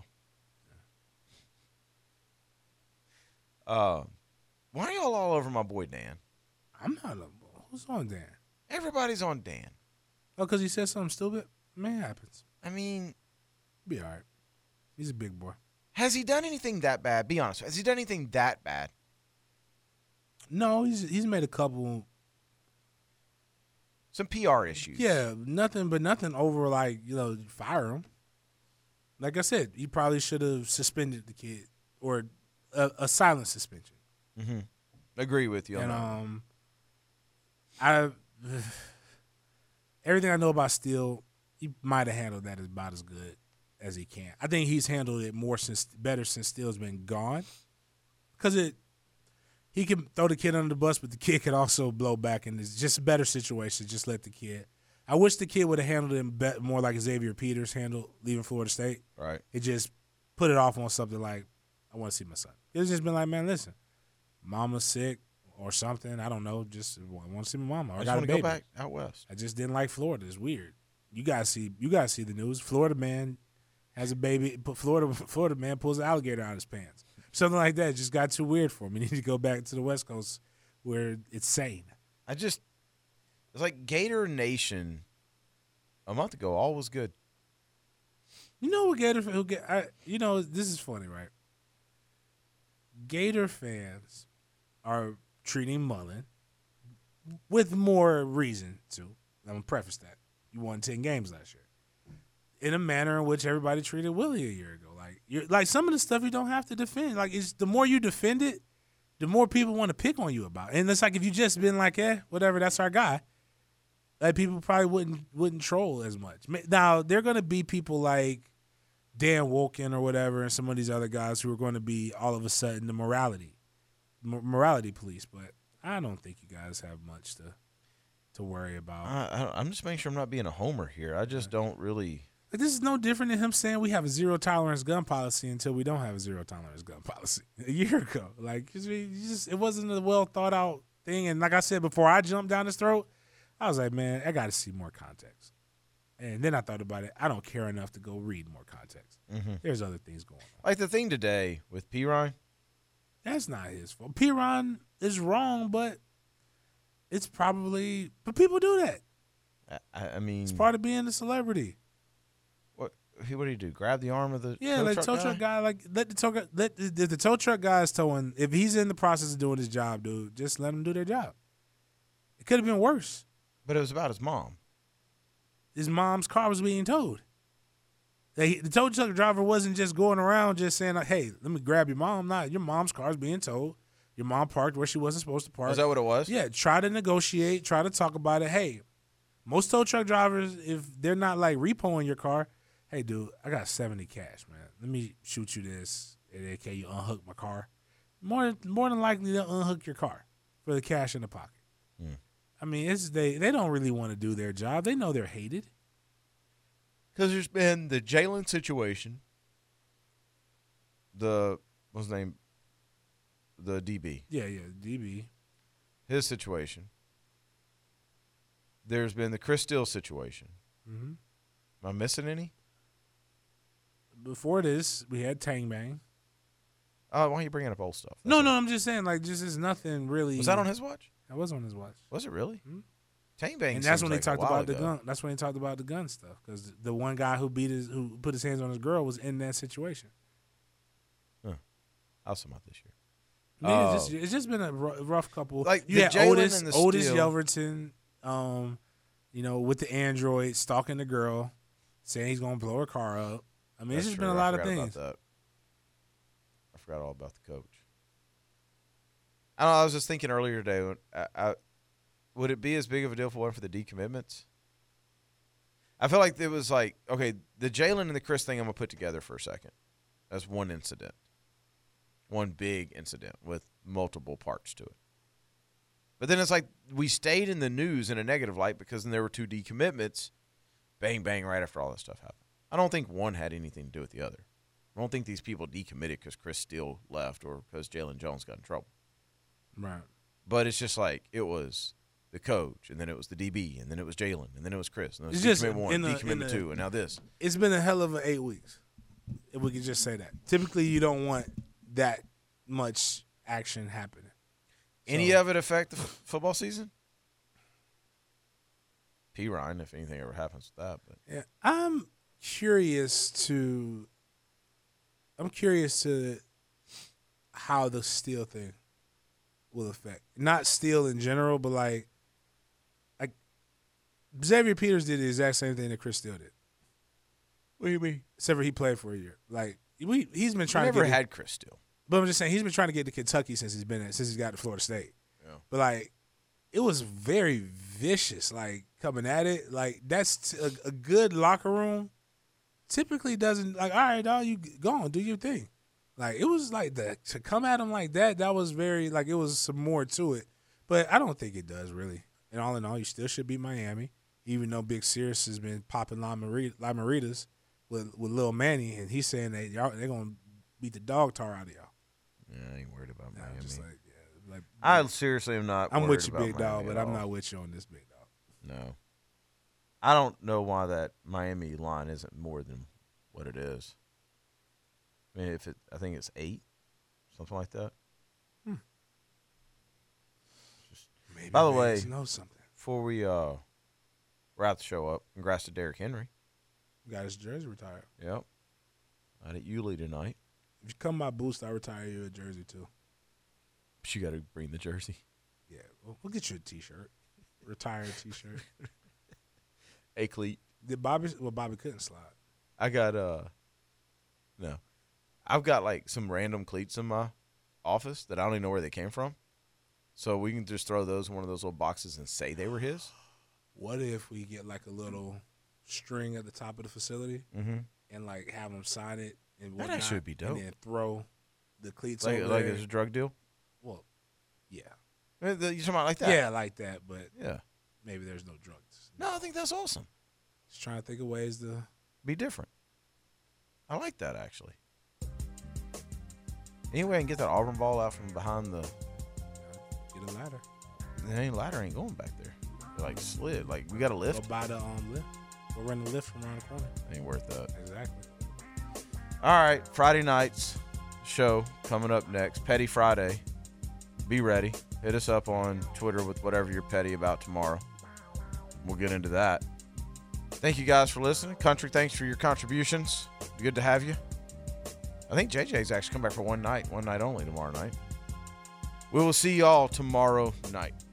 [SPEAKER 2] Um, why are y'all all over my boy Dan?
[SPEAKER 3] I'm not. A, who's on Dan?
[SPEAKER 2] Everybody's on Dan.
[SPEAKER 3] Oh, because he said something stupid. Man, it happens.
[SPEAKER 2] I mean,
[SPEAKER 3] Be all right. He's a big boy.
[SPEAKER 2] has he done anything that bad? Be honest. Has he done anything that bad?
[SPEAKER 3] No, he's he's made a couple.
[SPEAKER 2] Some P R issues.
[SPEAKER 3] Yeah, nothing but nothing over like you know fire him. Like I said, he probably should have suspended the kid or a, a silent suspension.
[SPEAKER 2] Mm-hmm. Agree with you on
[SPEAKER 3] And
[SPEAKER 2] that.
[SPEAKER 3] um, I everything I know about Steele, he might have handled that about as good as he can. I think he's handled it more since better since Steele's been gone, because it he can throw the kid under the bus, but the kid could also blow back, and it's just a better situation. Just let the kid. I wish the kid would have handled it be- more like Xavier Peters handled leaving Florida State.
[SPEAKER 2] Right.
[SPEAKER 3] It just put it off on something like, I want to see my son. It's just been like, man, listen, mama's sick or something. I don't know. Just I want to see my mama. Or
[SPEAKER 2] I
[SPEAKER 3] I
[SPEAKER 2] just
[SPEAKER 3] got a
[SPEAKER 2] want to go
[SPEAKER 3] baby.
[SPEAKER 2] back out west.
[SPEAKER 3] I just didn't like Florida. It's weird. You guys see, you guys see the news. Florida man has a baby. But Florida, Florida man pulls an alligator out of his pants. Something like that. It just got too weird for him. He need to go back to the West Coast where it's sane.
[SPEAKER 2] I just, it's like Gator Nation a month ago. All was good.
[SPEAKER 3] You know what Gator? Who get? I, you know this is funny, right? Gator fans are treating Mullen with more reason to. I'm gonna preface that you won ten games last year, in a manner in which everybody treated Willie a year ago. Like you're like some of the stuff you don't have to defend. Like it's the more you defend it, the more people want to pick on you about it. And it's like if you just been like, eh, whatever, that's our guy. Like people probably wouldn't wouldn't troll as much. Now there are gonna be people like Dan Wolken or whatever, and some of these other guys who are going to be all of a sudden the morality, m- morality police. But I don't think you guys have much to to worry about.
[SPEAKER 2] I, I, I'm just making sure I'm not being a homer here. I just don't really.
[SPEAKER 3] Like this is no different than him saying we have a zero tolerance gun policy until we don't have a zero tolerance gun policy a year ago. Like it's really- you just it wasn't a well thought out thing. And like I said before, I jumped down his throat. I was like, man, I got to see more context. And then I thought about it. I don't care enough to go read more context.
[SPEAKER 2] Mm-hmm.
[SPEAKER 3] There's other things going on.
[SPEAKER 2] Like the thing today with P. Ryan.
[SPEAKER 3] That's not his fault. Piron is wrong, but it's probably. But people do that.
[SPEAKER 2] I, I mean,
[SPEAKER 3] It's part of being a celebrity.
[SPEAKER 2] what? He, what did he do? Grab the arm of the
[SPEAKER 3] Yeah,
[SPEAKER 2] tow
[SPEAKER 3] like
[SPEAKER 2] truck
[SPEAKER 3] tow
[SPEAKER 2] guy?
[SPEAKER 3] truck guy, like let the tow guy, let if the tow truck guy is towing. If he's in the process of doing his job, dude, just let him do their job. It could have been worse.
[SPEAKER 2] But it was about his mom.
[SPEAKER 3] His mom's car was being towed. They, the tow truck driver wasn't just going around just saying like, "Hey, let me grab your mom." Nah, your mom's car is being towed. Your mom parked where she wasn't supposed to park.
[SPEAKER 2] Is that what it was?
[SPEAKER 3] Yeah, try to negotiate, try to talk about it. Hey, most tow truck drivers, if they're not like repoing your car, hey, dude, I got seventy cash, man. Let me shoot you this. And can you unhook my car? More, more than likely, they'll unhook your car for the cash in the pocket.
[SPEAKER 2] Hmm.
[SPEAKER 3] I mean, it's they they don't really want to do their job. They know they're hated.
[SPEAKER 2] Because there's been the Jalen situation, the what's his name, the D B,
[SPEAKER 3] Yeah, yeah, D B.
[SPEAKER 2] his situation. There's been the Chris Steele situation.
[SPEAKER 3] Mm-hmm.
[SPEAKER 2] Am I missing any?
[SPEAKER 3] Before this, we had Tang Bang.
[SPEAKER 2] Oh, why are you bringing up old stuff?
[SPEAKER 3] No,
[SPEAKER 2] That's
[SPEAKER 3] no,
[SPEAKER 2] it.
[SPEAKER 3] I'm just saying, like, just is nothing really.
[SPEAKER 2] Was that on his watch?
[SPEAKER 3] That was on his watch.
[SPEAKER 2] Was it really?
[SPEAKER 3] Hmm?
[SPEAKER 2] Tang Bang.
[SPEAKER 3] And that's
[SPEAKER 2] seems
[SPEAKER 3] when he
[SPEAKER 2] like a
[SPEAKER 3] talked
[SPEAKER 2] while
[SPEAKER 3] about the
[SPEAKER 2] ago.
[SPEAKER 3] gun. That's when he talked about the gun stuff because the one guy who beat his, who put his hands on his girl was in that situation.
[SPEAKER 2] I'll sum up this year.
[SPEAKER 3] I mean,
[SPEAKER 2] Oh.
[SPEAKER 3] it's, just, it's just been a ru- rough couple.
[SPEAKER 2] Like,
[SPEAKER 3] you
[SPEAKER 2] the
[SPEAKER 3] had
[SPEAKER 2] Jalen
[SPEAKER 3] Otis,
[SPEAKER 2] and the
[SPEAKER 3] Otis
[SPEAKER 2] Steele-
[SPEAKER 3] Yelverton, um, you know, with the android stalking the girl, saying he's gonna blow her car up. I mean,
[SPEAKER 2] That's
[SPEAKER 3] it's just
[SPEAKER 2] true.
[SPEAKER 3] been a
[SPEAKER 2] I
[SPEAKER 3] lot of
[SPEAKER 2] forgot about
[SPEAKER 3] things.
[SPEAKER 2] that. I forgot all about the coach. I don't know. I was just thinking earlier today. When I, I, would it be as big of a deal for one for the decommitments? I feel like it was like, okay, the Jalen and the Chris thing I'm going to put together for a second. That's one incident. One big incident with multiple parts to it. But then it's like we stayed in the news in a negative light because then there were two decommitments, bang, bang, right after all that stuff happened. I don't think one had anything to do with the other. I don't think these people decommitted because Chris Steele left or because Jalen Jones got in trouble.
[SPEAKER 3] Right.
[SPEAKER 2] But it's just like it was the coach, and then it was the D B, and then it was Jalen, and then it was Chris. And it was
[SPEAKER 3] It's just
[SPEAKER 2] decommit one,
[SPEAKER 3] in a- in
[SPEAKER 2] decommitment
[SPEAKER 3] a-
[SPEAKER 2] two, and now this.
[SPEAKER 3] It's been a hell of an eight weeks. If we could just say that. Typically, you don't want that much action happening.
[SPEAKER 2] Any
[SPEAKER 3] So-
[SPEAKER 2] of it affect the f- football season? P. Ryan, if anything ever happens with that. But
[SPEAKER 3] Yeah, I'm curious to. I'm curious to how the Steele thing will affect. Not Steele in general, but like, like Xavier Peters did the exact same thing that Chris Steele did.
[SPEAKER 2] what do you mean?
[SPEAKER 3] Except for he played for a year. Like we, he's been
[SPEAKER 2] I
[SPEAKER 3] trying
[SPEAKER 2] never
[SPEAKER 3] to get.
[SPEAKER 2] had Chris Steele.
[SPEAKER 3] But I'm just saying he's been trying to get to Kentucky since he's been at, since he's got to Florida State.
[SPEAKER 2] Yeah.
[SPEAKER 3] But like, it was very vicious. Like coming at it, like that's t- a, a good locker room. Typically doesn't like. All right, dog, you go on, do your thing. Like it was like that to come at him like that. That was very like it was some more to it. But I don't think it does really. And all in all, you still should beat Miami, even though Big Sears has been popping La Marita- La Maritas with with Lil Manny, and he's saying that y'all they're gonna beat the dog tar out of y'all.
[SPEAKER 2] Yeah, I ain't worried about
[SPEAKER 3] Nah,
[SPEAKER 2] Miami.
[SPEAKER 3] I'm just like, yeah, like
[SPEAKER 2] I seriously am not.
[SPEAKER 3] I'm
[SPEAKER 2] worried
[SPEAKER 3] with you,
[SPEAKER 2] about
[SPEAKER 3] big
[SPEAKER 2] Miami
[SPEAKER 3] dog, but
[SPEAKER 2] at
[SPEAKER 3] I'm
[SPEAKER 2] all.
[SPEAKER 3] not with you on this big dog.
[SPEAKER 2] No. I don't know why that Miami line isn't more than what it is. I mean, if it, I think it's eight, something like that.
[SPEAKER 3] Maybe
[SPEAKER 2] By the
[SPEAKER 3] Vegas
[SPEAKER 2] way-
[SPEAKER 3] knows something.
[SPEAKER 2] Before we uh wrap the show up, congrats to Derrick Henry.
[SPEAKER 3] Got his jersey retired.
[SPEAKER 2] Yep. Out at Yulee tonight.
[SPEAKER 3] If you come by Boost, I retire you a jersey too.
[SPEAKER 2] But you got to bring the jersey.
[SPEAKER 3] Yeah, we'll, we'll get you a T-shirt, retired T-shirt.
[SPEAKER 2] A cleat.
[SPEAKER 3] Did Bobby? Well, Bobby couldn't slide.
[SPEAKER 2] I got uh no. I've got like some random cleats in my office that I don't even know where they came from. So we can just throw those in one of those little boxes and say they were his.
[SPEAKER 3] What if we get like a little string at the top of the facility
[SPEAKER 2] Mm-hmm.
[SPEAKER 3] and like have them sign it and
[SPEAKER 2] That
[SPEAKER 3] whatnot,
[SPEAKER 2] actually would be dope.
[SPEAKER 3] and then throw the cleats
[SPEAKER 2] Like
[SPEAKER 3] over
[SPEAKER 2] like
[SPEAKER 3] there.
[SPEAKER 2] it's a drug deal.
[SPEAKER 3] Well, yeah,
[SPEAKER 2] Uh, the- You talking about like that?
[SPEAKER 3] yeah, like that, but
[SPEAKER 2] Yeah.
[SPEAKER 3] maybe there's no drugs.
[SPEAKER 2] No, I think that's awesome.
[SPEAKER 3] Just trying to think of ways to.
[SPEAKER 2] Be different. I like that actually. Anyway, I can get that Auburn ball out from behind the.
[SPEAKER 3] Get a ladder.
[SPEAKER 2] The ain't ladder ain't going back there. It like slid. Like we got to
[SPEAKER 3] Go
[SPEAKER 2] lift.
[SPEAKER 3] buy the um lift. Go run the lift from around the corner.
[SPEAKER 2] Ain't worth that.
[SPEAKER 3] Exactly.
[SPEAKER 2] All right, Friday night's show coming up next. Petty Friday. Be ready. Hit us up on Twitter with whatever you're petty about tomorrow. We'll get into that. Thank you guys for listening. Country, thanks for your contributions. Good to have you. I think J J's actually come back for one night, one night only tomorrow night. We will see y'all tomorrow night.